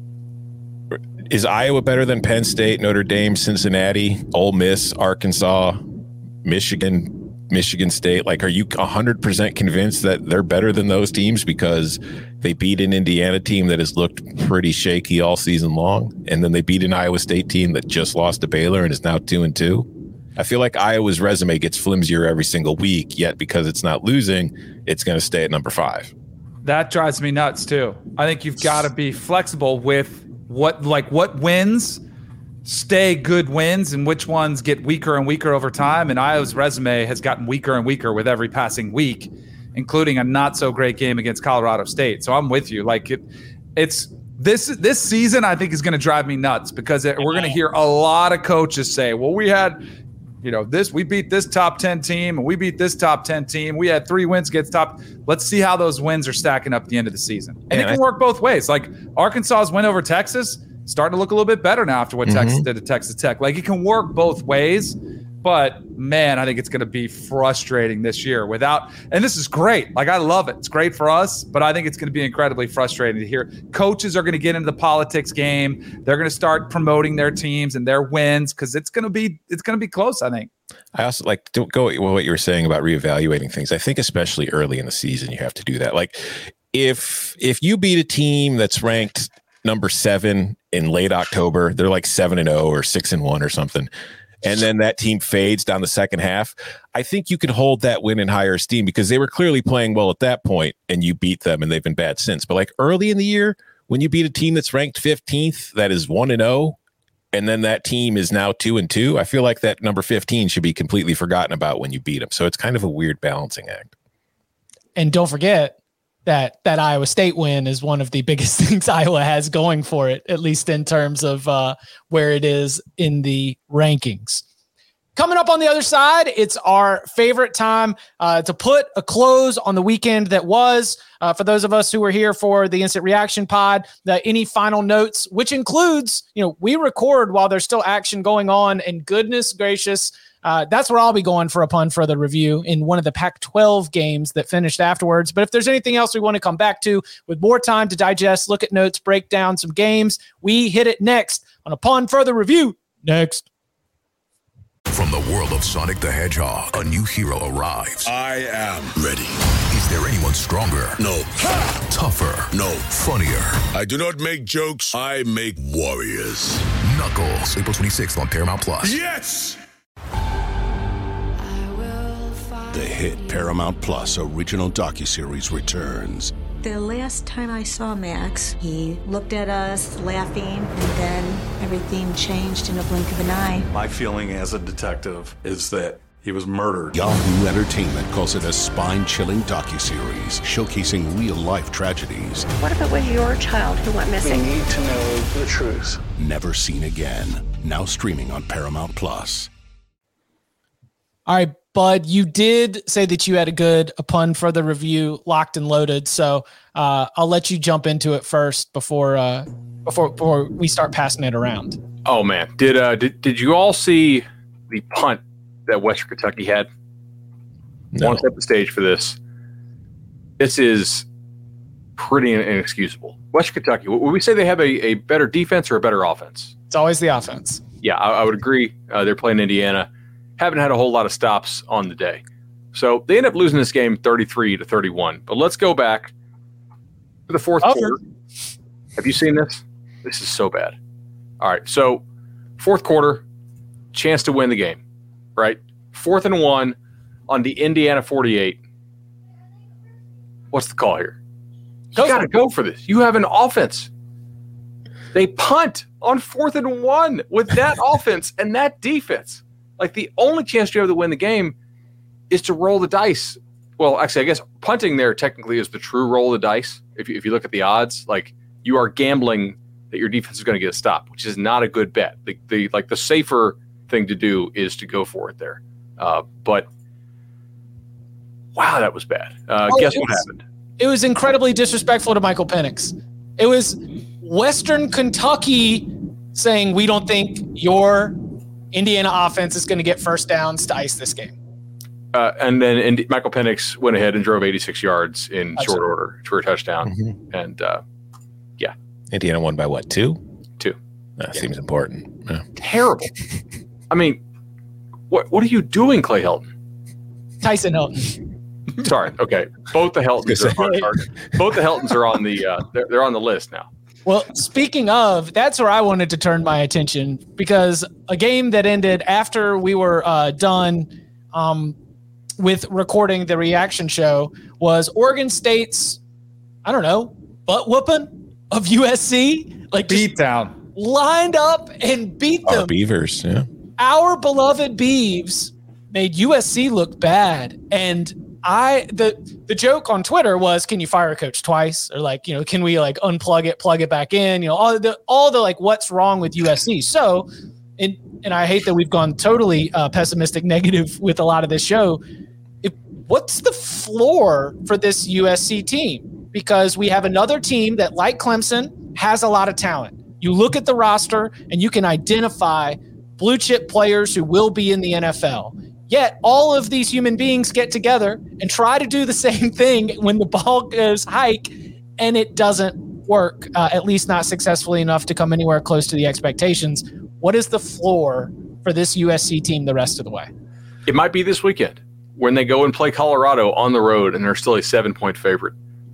is Iowa better than Penn State, Notre Dame, Cincinnati, Ole Miss, Arkansas, Michigan? Michigan State? Like, are you one hundred percent convinced that they're better than those teams because they beat an Indiana team that has looked pretty shaky all season long, and then they beat an Iowa State team that just lost to Baylor and is now two and two? I feel like Iowa's resume gets flimsier every single week, yet because it's not losing, it's going to stay at number five. That drives me nuts too. I think you've got to be flexible with what, like what wins stay good wins and which ones get weaker and weaker over time. And Iowa's resume has gotten weaker and weaker with every passing week, including a not so great game against Colorado State. So I'm with you. Like it, it's this, this season, I think is going to drive me nuts because it, we're going to hear a lot of coaches say, well, we had, you know, this, we beat this top ten team and we beat this top ten team. We had three wins against top. Let's see how those wins are stacking up at the end of the season. And yeah, it can I, work both ways. Like Arkansas's win over Texas, starting to look a little bit better now after what mm-hmm. Texas did to Texas Tech. Like it can work both ways, but man, I think it's going to be frustrating this year without, and this is great. Like I love it. It's great for us, but I think it's going to be incredibly frustrating to hear coaches are going to get into the politics game. They're going to start promoting their teams and their wins because it's going to be, it's going to be close, I think. I also like to go with what you were saying about reevaluating things. I think especially early in the season, you have to do that. Like if if you beat a team that's ranked number seven in late October, they're like seven and zero or six and one or something, and then that team fades down the second half, I think you can hold that win in higher esteem because they were clearly playing well at that point, and you beat them, and they've been bad since. But like early in the year, when you beat a team that's ranked fifteenth, that is one and zero, and then that team is now two and two, I feel like that number fifteen should be completely forgotten about when you beat them. So it's kind of a weird balancing act. And don't forget that that Iowa State win is one of the biggest things Iowa has going for it, at least in terms of uh, where it is in the rankings. Coming up on the other side, it's our favorite time uh, to put a close on the weekend that was. Uh, for those of us who were here for the Instant Reaction Pod, the, any final notes, which includes, you know, we record while there's still action going on, and goodness gracious, Uh, that's where I'll be going for upon further review in one of the Pac twelve games that finished afterwards. But if there's anything else we want to come back to with more time to digest, look at notes, break down some games, we hit it next on Upon Further Review. Next. From the world of Sonic the Hedgehog, a new hero arrives. I am ready. Is there anyone stronger? No. Ha! Tougher? No. Funnier? I do not make jokes. I make warriors. Knuckles, April twenty-sixth on Paramount Plus. Yes! The hit Paramount Plus original docuseries returns. The last time I saw Max, he looked at us laughing, and then everything changed in a blink of an eye. My feeling as a detective is that he was murdered. Yahoo Entertainment calls it a spine-chilling docuseries showcasing real-life tragedies. What if it was your child who went missing? We need to know the truth. Never seen again. Now streaming on Paramount Plus. All right, Bud, you did say that you had a good Upon Further Review locked and loaded, so uh, I'll let you jump into it first before uh, before before we start passing it around. Oh man, did uh did did you all see the punt that Western Kentucky had? No. I want to set the stage for this. This is pretty inexcusable. Western Kentucky, would we say they have a, a better defense or a better offense? It's always the offense. Yeah, I, I would agree. Uh, they're playing Indiana. Haven't had a whole lot of stops on the day. So they end up losing this game thirty-three to thirty-one. But let's go back to the fourth Over. quarter. Have you seen this? This is so bad. All right, so fourth quarter, chance to win the game, right? Fourth and one on the Indiana forty-eight. What's the call here? You got to go for this. You have an offense. They punt on fourth and one with that offense and that defense. Like, the only chance you have to win the game is to roll the dice. Well, actually, I guess punting there technically is the true roll of the dice. If you, if you look at the odds, like, you are gambling that your defense is going to get a stop, which is not a good bet. The, the like the safer thing to do is to go for it there. Uh, but wow, that was bad. Uh, oh, guess what was, happened? It was incredibly disrespectful to Michael Penix. It was Western Kentucky saying, we don't think your Indiana offense is going to get first downs to ice this game. Uh, and then Indi- Michael Penix went ahead and drove eighty-six yards in That's short right. order for a touchdown. Mm-hmm. And uh, yeah. Indiana won by what, two? Two. That Yeah. seems important. Yeah. Terrible. I mean, what what are you doing, Clay Helton? Tyson Hilton. Sorry. Okay. Both the Heltons are on, are, both the Heltons are on the uh, they're, they're on the list now. Well, speaking of, that's where I wanted to turn my attention, because a game that ended after we were uh, done um, with recording the reaction show was Oregon State's, I don't know, butt whooping of U S C. Like, Beat down. lined up and beat Our them. Beavers, yeah. Our beloved Beavs made U S C look bad. And I the the joke on Twitter was, can you fire a coach twice? Or like, you know, can we like unplug it, plug it back in? You know, all the all the like what's wrong with U S C. So and and I hate that we've gone totally uh, pessimistic, negative with a lot of this show. If, what's the floor for this U S C team? Because we have another team that, like Clemson, has a lot of talent. You look at the roster and you can identify blue chip players who will be in the N F L. Yet all of these human beings get together and try to do the same thing when the ball goes hike, and it doesn't work, uh, at least not successfully enough to come anywhere close to the expectations. What is the floor for this U S C team the rest of the way? It might be this weekend when they go and play Colorado on the road and they're still a seven-point favorite.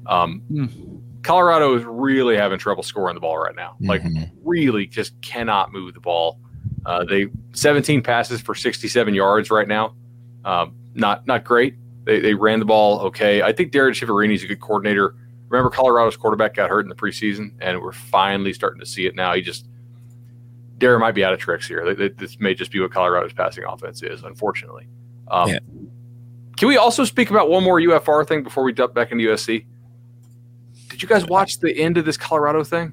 Um, mm. Colorado is really having trouble scoring the ball right now. Like, mm-hmm. really just cannot move the ball. Uh, they seventeen passes for sixty-seven yards right now. Um, not not great. They they ran the ball okay. I think Darren Chiaverini is a good coordinator. Remember, Colorado's quarterback got hurt in the preseason, and we're finally starting to see it now. He just Darren might be out of tricks here. This may just be what Colorado's passing offense is, unfortunately. Um, yeah. Can we also speak about one more U F R thing before we jump back into U S C? Did you guys watch the end of this Colorado thing?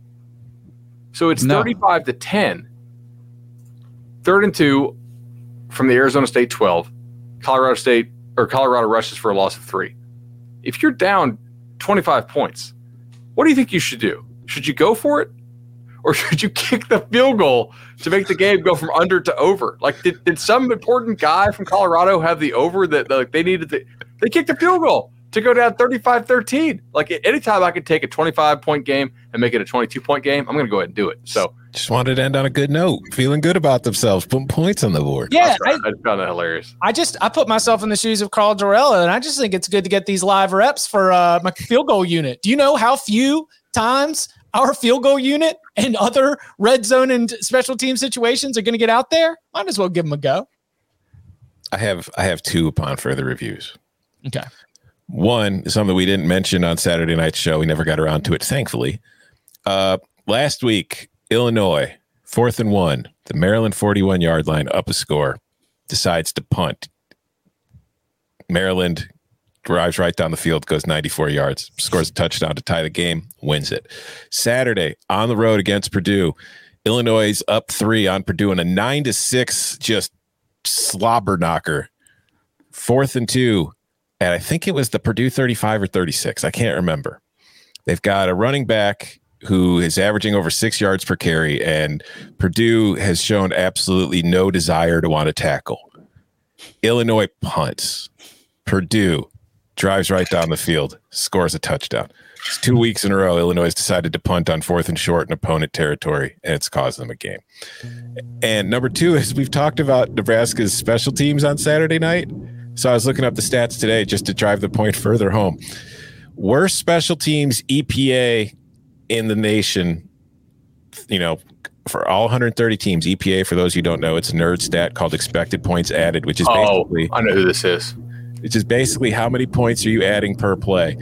So it's no. thirty-five to ten. Third and two from the Arizona State twelve. Colorado State or Colorado rushes for a loss of three. If you're down twenty-five points, what do you think you should do? Should you go for it? Or should you kick the field goal to make the game go from under to over? Like, did, did some important guy from Colorado have the over that like they needed to – they kicked the field goal to go down thirty-five thirteen. Like, anytime I could take a twenty-five-point game and make it a twenty-two-point game, I'm going to go ahead and do it. So just wanted to end on a good note, feeling good about themselves, putting points on the board. Yeah, I, I found that hilarious. I just I put myself in the shoes of Carl Dorella, and I just think it's good to get these live reps for uh, my field goal unit. Do you know how few times – our field goal unit and other red zone and special team situations are going to get out there? Might as well give them a go. I have I have two upon further reviews. Okay. One is something we didn't mention on Saturday night's show. We never got around to it, thankfully. Uh, last week, Illinois, fourth and one, the Maryland forty-one-yard line, up a score, decides to punt. Maryland drives right down the field, goes ninety-four yards, scores a touchdown to tie the game, wins it. Saturday, on the road against Purdue, Illinois is up three on Purdue in a nine to six just slobber knocker. Fourth and two, and I think it was the Purdue thirty-five or thirty-six. I can't remember. They've got a running back who is averaging over six yards per carry, and Purdue has shown absolutely no desire to want to tackle. Illinois punts. Purdue drives right down the field, scores a touchdown. It's two weeks in a row, Illinois has decided to punt on fourth and short in opponent territory, and it's caused them a game. And number two is we've talked about Nebraska's special teams on Saturday night. So I was looking up the stats today just to drive the point further home. Worst special teams E P A in the nation, you know, for all one hundred thirty teams. E P A, for those who don't know, it's a nerd stat called expected points added, which is oh, basically I know who this is. Which is basically how many points are you adding per play.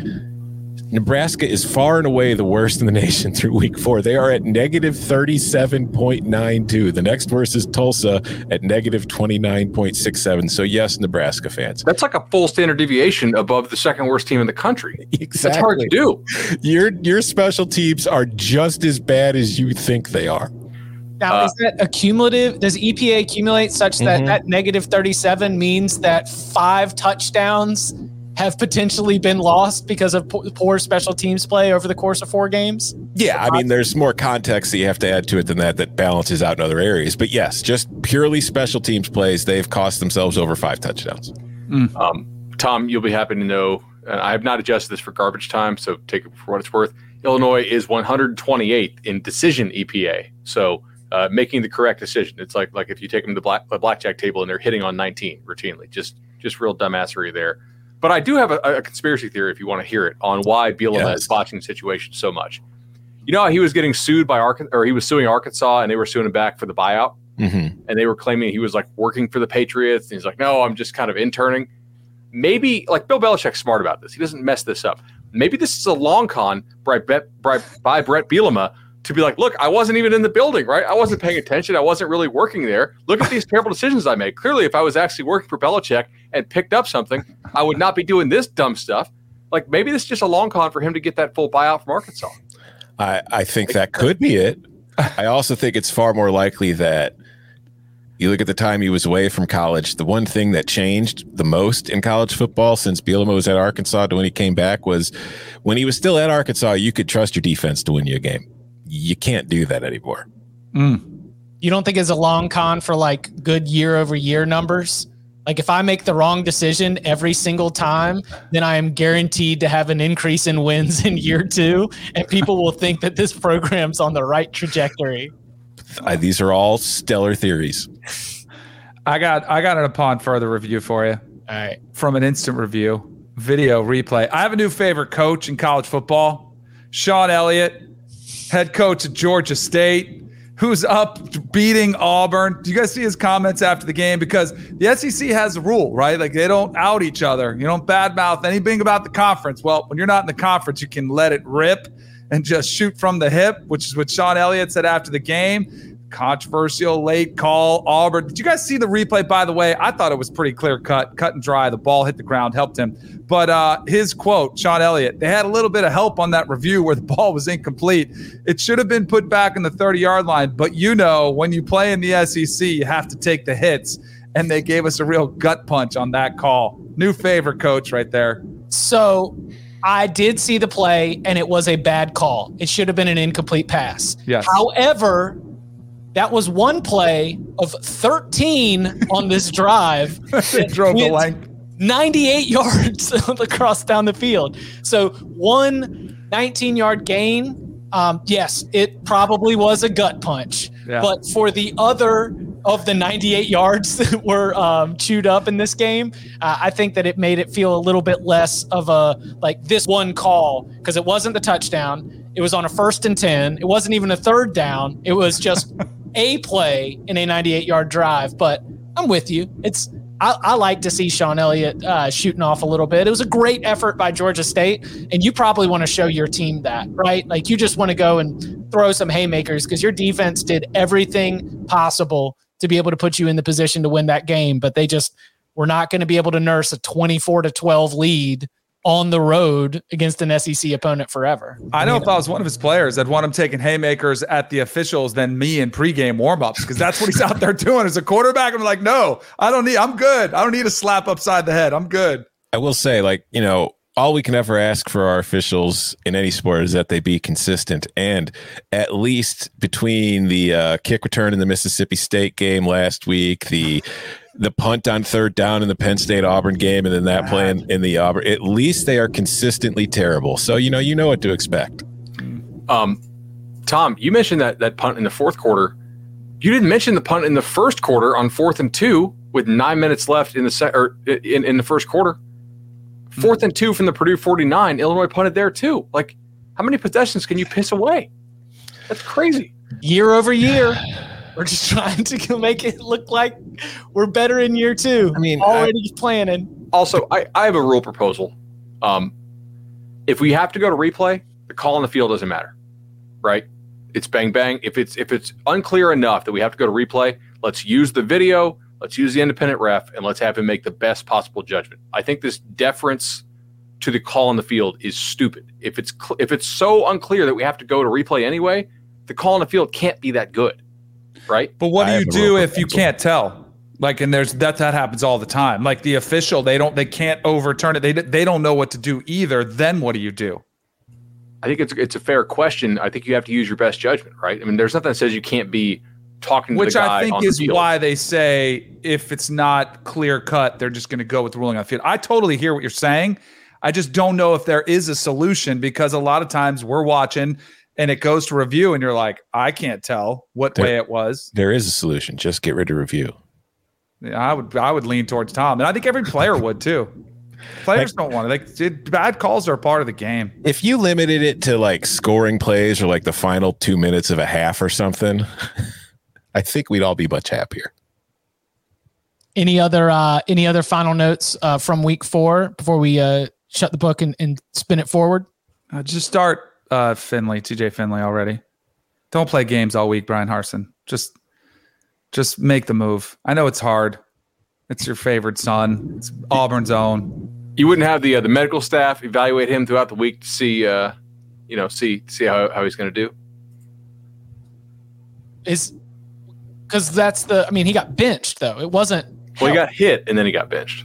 Nebraska is far and away the worst in the nation through week four. They are at negative thirty-seven point nine two. The next worst is Tulsa at negative twenty-nine point six seven. So yes, Nebraska fans. That's like a full standard deviation above the second worst team in the country. Exactly. That's hard to do. Your, your special teams are just as bad as you think they are. Now, uh, is that accumulative? Does E P A accumulate such that mm-hmm. that negative thirty-seven means that five touchdowns have potentially been lost because of poor special teams play over the course of four games? Yeah, I mean, there's more context that you have to add to it than that that balances out in other areas. But yes, just purely special teams plays, they've cost themselves over five touchdowns. Mm. Um, Tom, you'll be happy to know, and I have not adjusted this for garbage time, so take it for what it's worth. Illinois is one hundred twenty-eighth in decision E P A. So Uh, making the correct decision. It's like like if you take them to the black, the blackjack table and they're hitting on nineteen routinely. Just just real dumbassery there. But I do have a, a conspiracy theory, if you want to hear it, on why Bielema yes. is botching the situation so much. You know how he was getting sued by Arkansas, or he was suing Arkansas, and they were suing him back for the buyout, mm-hmm. and they were claiming he was like working for the Patriots. And he's like, no, I'm just kind of interning. Maybe like Bill Belichick's smart about this. He doesn't mess this up. Maybe this is a long con by, by, by Brett Bielema to be like, look, I wasn't even in the building, right? I wasn't paying attention. I wasn't really working there. Look at these terrible decisions I made. Clearly, if I was actually working for Belichick and picked up something, I would not be doing this dumb stuff. Like, maybe this is just a long con for him to get that full buyout from Arkansas. I, I think that could be it. I also think it's far more likely that you look at the time he was away from college. The one thing that changed the most in college football since Bielema was at Arkansas to when he came back was when he was still at Arkansas, you could trust your defense to win you a game. You can't do that anymore. Mm. You don't think it's a long con for like good year over year numbers? Like if I make the wrong decision every single time, then I am guaranteed to have an increase in wins in year two, and people will think that this program's on the right trajectory. I, these are all stellar theories. I got I got it upon further review for you. All right. From an instant review. video replay. I have a new favorite coach in college football, Sean Elliott, head coach at Georgia State, who's up beating Auburn. Do you guys see his comments after the game? Because the S E C has a rule, right? Like they don't out each other. You don't badmouth anything about the conference. Well, when you're not in the conference, you can let it rip and just shoot from the hip, which is what Sean Elliott said after the game. Controversial late call, Auburn. Did you guys see the replay, by the way? I thought it was pretty clear cut, cut and dry. The ball hit the ground, helped him. But uh, his quote, Sean Elliott, they had a little bit of help on that review where the ball was incomplete. It should have been put back in the thirty-yard line. But you know, when you play in the S E C, you have to take the hits. And they gave us a real gut punch on that call. New favorite coach right there. So I did see the play, and it was a bad call. It should have been an incomplete pass. Yes. However, that was one play of thirteen on this drive. It drove the length. ninety-eight yards across down the field. So one nineteen-yard gain, um, yes, it probably was a gut punch. Yeah. But for the other of the ninety-eight yards that were um, chewed up in this game, uh, I think that it made it feel a little bit less of a, like this one call, because it wasn't the touchdown. It was on a first and ten. It wasn't even a third down. It was just a play in a ninety-eight-yard drive. But I'm with you. It's I, I like to see Sean Elliott uh, shooting off a little bit. It was a great effort by Georgia State, and you probably want to show your team that, right? Like you just want to go and throw some haymakers because your defense did everything possible to be able to put you in the position to win that game, but they just were not going to be able to nurse a twenty-four to twelve lead on the road against an S E C opponent forever. I know if I was one of his players, I'd want him taking haymakers at the officials than me in pregame warmups, because that's what he's out there doing as a quarterback. I'm like, no, I don't need, I'm good. I don't need a slap upside the head. I'm good. I will say, like, you know, all we can ever ask for our officials in any sport is that they be consistent. And at least between the uh, kick return in the Mississippi State game last week, the the punt on third down in the Penn State Auburn game, and then that play in, in the Auburn, at least they are consistently terrible. So, you know, you know what to expect. Um, Tom, you mentioned that that punt in the fourth quarter. You didn't mention the punt in the first quarter on fourth and two with nine minutes left in the se- or in, in the first quarter. Fourth and two from the Purdue forty-nine. Illinois punted there too. Like, how many possessions can you piss away? That's crazy. Year over year, we're just trying to make it look like we're better in year two. I mean, already I, planning. Also, I, I have a rule proposal. Um, if we have to go to replay, the call on the field doesn't matter, right? It's bang bang. If it's if it's unclear enough that we have to go to replay, let's use the video. Let's use the independent ref, and let's have him make the best possible judgment. I think this deference to the call on the field is stupid. If it's cl- if it's so unclear that we have to go to replay anyway, the call on the field can't be that good, right? But what do you do if you can't tell? Like, and there's that that happens all the time. Like the official, they don't they can't overturn it. They they don't know what to do either. Then what do you do? I think it's it's a fair question. I think you have to use your best judgment, right? I mean, there's nothing that says you can't be talking to Which the guy I think on is the field. why they say if it's not clear cut, they're just going to go with the ruling on the field. I totally hear what you're saying. I just don't know if there is a solution, because a lot of times we're watching and it goes to review and you're like, I can't tell what there, way it was. There is a solution. Just get rid of review. Yeah, I would I would lean towards Tom. And I think every player would too. Players like, don't want it. Like, it, bad calls are a part of the game. If you limited it to like scoring plays or like the final two minutes of a half or something, I think we'd all be much happier. Any other uh, any other final notes uh, from week four before we uh, shut the book and, and spin it forward? Uh, just start uh, Finley, T J Finley already. Don't play games all week, Brian Harsin. Just just make the move. I know it's hard. It's your favorite son. It's Auburn's own. You wouldn't have the uh, the medical staff evaluate him throughout the week to see, uh, you know, see see how, how he's going to do. Is because that's the. I mean, he got benched though. It wasn't. Well, he got hit and then he got benched.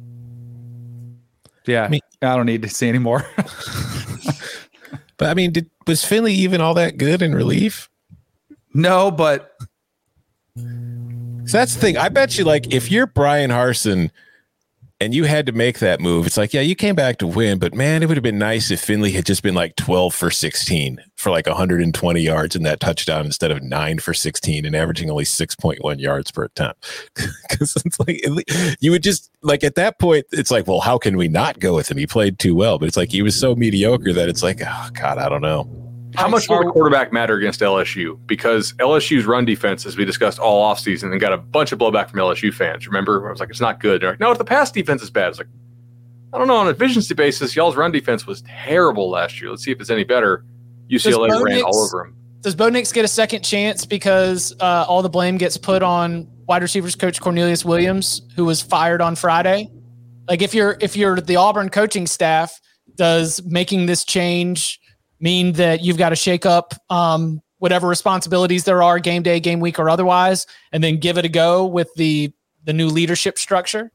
Yeah, I mean, I don't need to see anymore. But I mean, did, was Finley even all that good in relief? No, but so that's the thing. I bet you, like, if you're Brian Harsin, and you had to make that move. It's like, yeah, you came back to win, but man, it would have been nice if Finley had just been like twelve for sixteen for like one hundred twenty yards in that touchdown instead of nine for sixteen and averaging only six point one yards per attempt. Because it's like, you would just like at that point, it's like, well, how can we not go with him? He played too well, but it's like he was so mediocre that it's like, oh God, I don't know. How much will the quarterback matter against L S U? Because L S U's run defense, as we discussed all offseason, and got a bunch of blowback from L S U fans. Remember, I was like, it's not good. They're like, no, the pass defense is bad. It's like, I don't know. On a efficiency basis, y'all's run defense was terrible last year. Let's see if it's any better. U C L A ran all over him. Does Bo Nix get a second chance because uh, all the blame gets put on wide receivers coach Cornelius Williams, who was fired on Friday? Like, if you're if you're the Auburn coaching staff, does making this change mean that you've got to shake up um, whatever responsibilities there are, game day, game week, or otherwise, and then give it a go with the the new leadership structure?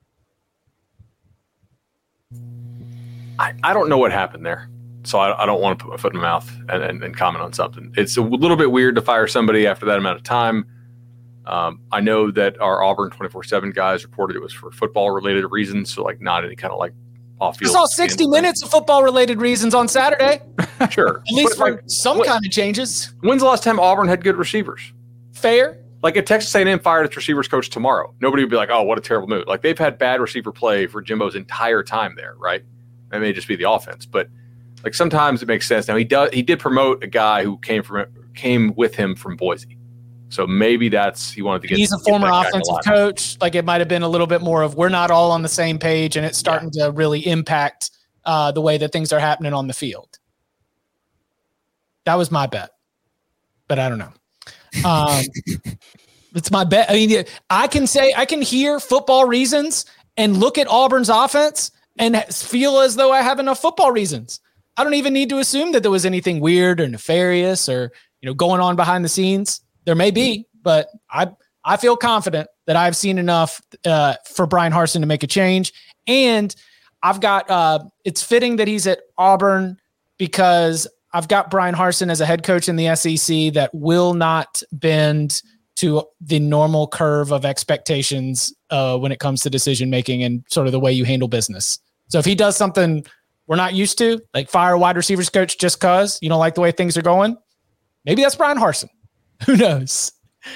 I, I don't know what happened there, so I, I don't want to put my foot in my mouth and, and, and comment on something. It's a little bit weird to fire somebody after that amount of time. Um, I know that our Auburn twenty-four seven guys reported it was for football-related reasons, so like not any kind of like off-field. I saw sixty minutes of football-related reasons on Saturday. Sure. At least but, for like, some what, kind of changes. When's the last time Auburn had good receivers? Fair. Like if Texas A and M fired its receivers coach tomorrow, nobody would be like, oh, what a terrible move. Like they've had bad receiver play for Jimbo's entire time there, right? That may just be the offense. But like sometimes it makes sense. Now he does he did promote a guy who came from came with him from Boise. So maybe that's he wanted to get. He's a former offensive coach. Like it might have been a little bit more of we're not all on the same page, and it's starting yeah. to really impact uh, the way that things are happening on the field. That was my bet, but I don't know. Um, it's my bet. I mean, I can say I can hear football reasons and look at Auburn's offense and feel as though I have enough football reasons. I don't even need to assume that there was anything weird or nefarious or you know going on behind the scenes. There may be, but I I feel confident that I've seen enough uh, for Brian Harsin to make a change. And I've got uh, it's fitting that he's at Auburn because I've got Brian Harsin as a head coach in the S E C that will not bend to the normal curve of expectations uh, when it comes to decision making and sort of the way you handle business. So if he does something we're not used to, like fire a wide receivers coach just because you don't like the way things are going, maybe that's Brian Harsin. Who knows?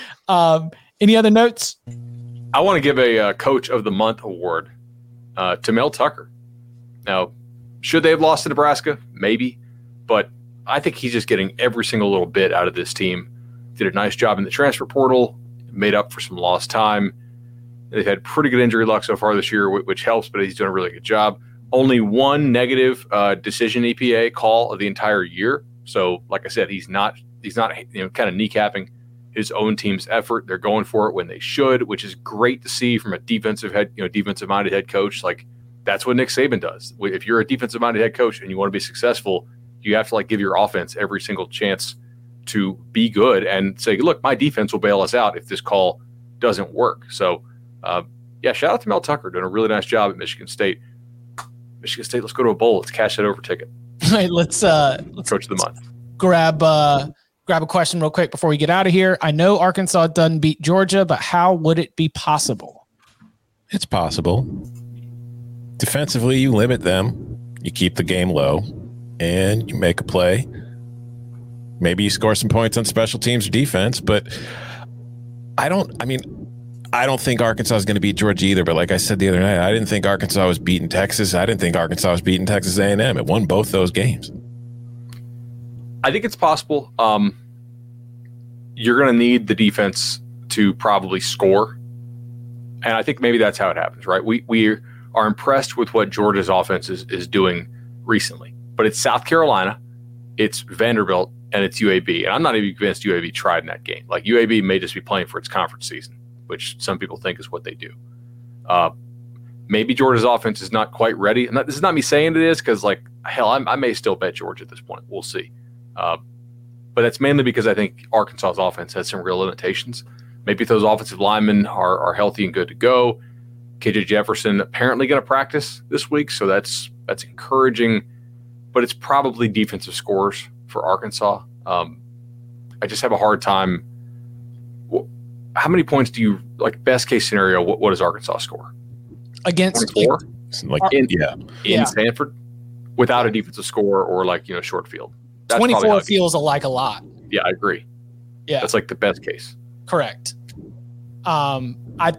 Um, any other notes? I want to give a uh, Coach of the Month award uh, to Mel Tucker. Now, should they have lost to Nebraska? Maybe. But I think he's just getting every single little bit out of this team. Did a nice job in the transfer portal, made up for some lost time. They've had pretty good injury luck so far this year, which helps, but he's doing a really good job. Only one negative uh, decision E P A call of the entire year. So, like I said, he's not – He's not, you know, kind of kneecapping his own team's effort. They're going for it when they should, which is great to see from a defensive head, you know, defensive-minded head coach. Like that's what Nick Saban does. If you're a defensive-minded head coach and you want to be successful, you have to like give your offense every single chance to be good and say, look, my defense will bail us out if this call doesn't work. So, uh, yeah, shout out to Mel Tucker doing a really nice job at Michigan State. Michigan State, let's go to a bowl. Let's cash that over ticket. All right, let's uh, let's Coach of the Month. Grab. Uh, Grab a question real quick before we get out of here. I know Arkansas doesn't beat Georgia, but how would it be possible? It's possible. Defensively, you limit them. You keep the game low, and you make a play. Maybe you score some points on special teams or defense, but I don't, I mean, I don't think Arkansas is going to beat Georgia either, but like I said the other night, I didn't think Arkansas was beating Texas. I didn't think Arkansas was beating Texas A and M. It won both those games. I think it's possible. Um, you're going to need the defense to probably score. And I think maybe that's how it happens, right? We we are impressed with what Georgia's offense is, is doing recently. But it's South Carolina, it's Vanderbilt, and it's U A B. And I'm not even convinced U A B tried in that game. Like U A B may just be playing for its conference season, which some people think is what they do. Uh, maybe Georgia's offense is not quite ready. And this is not me saying it is because, like, hell, I'm, I may still bet Georgia at this point. We'll see. Uh, but that's mainly because I think Arkansas's offense has some real limitations. Maybe if those offensive linemen are, are healthy and good to go. K J Jefferson apparently going to practice this week, so that's that's encouraging. But it's probably defensive scores for Arkansas. Um, I just have a hard time. How many points do you, like best case scenario, what, what does Arkansas score? against twenty-four Like, in, yeah. in Yeah. Stanford without a defensive score or like, you know, short field. That's probably how twenty-four it- feels like a lot. Yeah, I agree. Yeah. That's like the best case. Correct. Um, I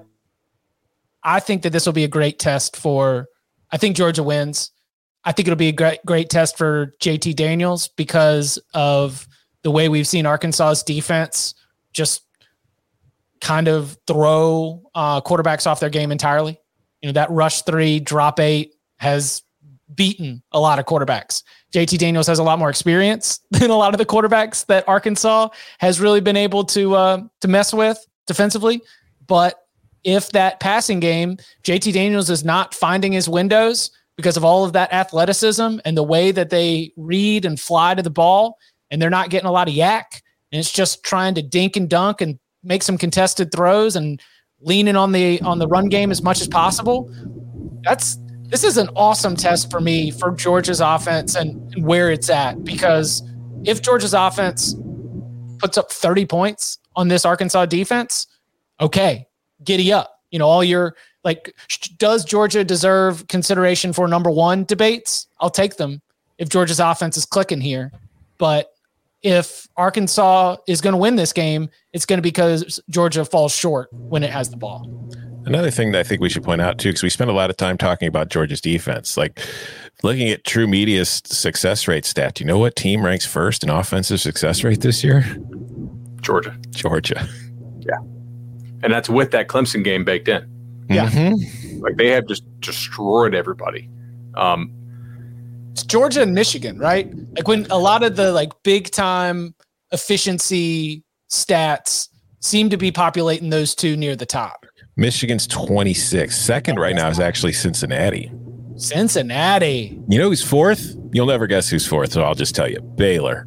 I think that this will be a great test for. I think Georgia wins. I think it'll be a great great test for J T Daniels because of the way we've seen Arkansas's defense just kind of throw uh, quarterbacks off their game entirely. You know, that rush three, drop eight has beaten a lot of quarterbacks. J T Daniels has a lot more experience than a lot of the quarterbacks that Arkansas has really been able to uh, to mess with defensively. But if that passing game, J T Daniels is not finding his windows because of all of that athleticism and the way that they read and fly to the ball, and they're not getting a lot of yak, and it's just trying to dink and dunk and make some contested throws and leaning on the on the run game as much as possible. That's this is an awesome test for me for Georgia's offense and, and where it's at, because if Georgia's offense puts up thirty points on this Arkansas defense, okay, giddy up. You know, all your like, does Georgia deserve consideration for number one debates? I'll take them if Georgia's offense is clicking here. But if Arkansas is going to win this game, it's going to be because Georgia falls short when it has the ball. Another thing that I think we should point out too, because we spent a lot of time talking about Georgia's defense, like looking at True Media's success rate stat. Do you know what team ranks first in offensive success rate this year? Georgia. Georgia. Yeah. And that's with that Clemson game baked in. Yeah. Mm-hmm. Like they have just destroyed everybody. Um, It's Georgia and Michigan, right? Like when a lot of the like big time efficiency stats seem to be populating those two near the top. Michigan's twenty-six. Second right now is actually Cincinnati. Cincinnati. You know who's fourth? You'll never guess who's fourth, so I'll just tell you. Baylor.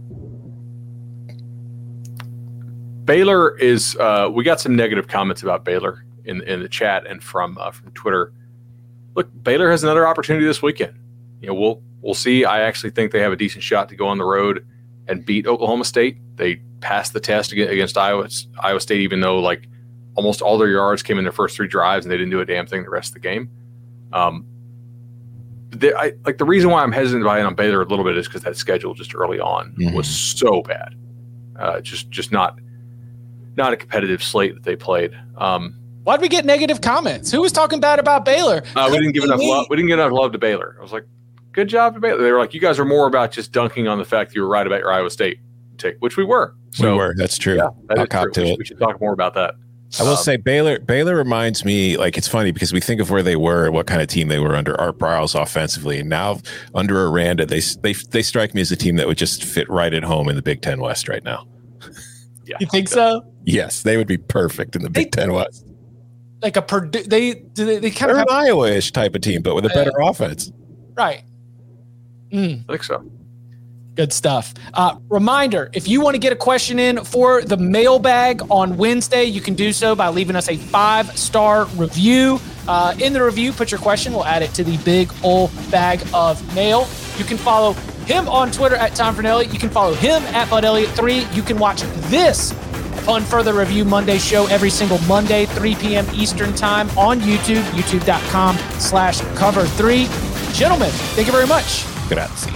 Baylor is uh, we got some negative comments about Baylor in in the chat and from uh, from Twitter. Look, Baylor has another opportunity this weekend. You know, we'll we'll see. I actually think they have a decent shot to go on the road and beat Oklahoma State. They passed the test against Iowa Iowa State, even though like almost all their yards came in their first three drives, and they didn't do a damn thing the rest of the game. Um, they, I, like the reason why I'm hesitant to buy in on Baylor a little bit is because that schedule just early on Mhm. was so bad. Uh, just just not not a competitive slate that they played. Um, Why'd we get negative comments? Who was talking bad about Baylor? uh, we didn't give enough Me. love. We didn't give enough love to Baylor. I was like, good job to Baylor. They were like, you guys are more about just dunking on the fact that you were right about your Iowa State take, which we were. So, we were. That's true. Yeah, that I'll is cop true. to we, it. should, we should talk more about that. I will Um, say Baylor Baylor reminds me, like, it's funny because we think of where they were, what kind of team they were under Art Briles offensively, and now under Aranda, they they they strike me as a team that would just fit right at home in the Big Ten West right now. yeah, You think so? Yes, they would be perfect in the Big They- Ten West. Like a Purdue, they do they, they kind They're of an have, Iowa-ish type of team, but with a better offense. right. Mm. I think so. Good stuff. Uh, reminder, if you want to get a question in for the mailbag on Wednesday, you can do so by leaving us a five-star review. Uh, in the review, put your question. We'll add it to the big old bag of mail. You can follow him on Twitter at Tom Fernelli. You can follow him at Bud Elliott three. You can watch this Upon Further Review Monday show every single Monday, three p.m. Eastern time on YouTube, youtube.com slash cover three. Gentlemen, thank you very much. Grazie.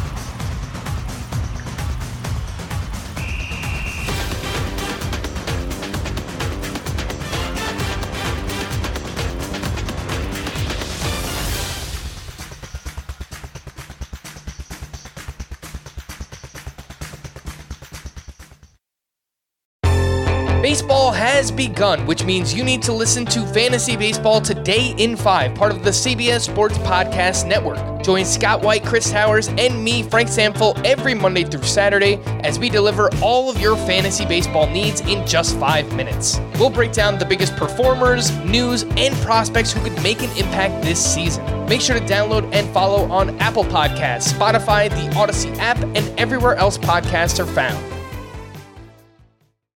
Baseball has begun, which means you need to listen to Fantasy Baseball Today in five, part of the C B S Sports Podcast Network. Join Scott White, Chris Towers, and me, Frank Samfel, every Monday through Saturday as we deliver all of your fantasy baseball needs in just five minutes. We'll break down the biggest performers, news, and prospects who could make an impact this season. Make sure to download and follow on Apple Podcasts, Spotify, the Odyssey app, and everywhere else podcasts are found.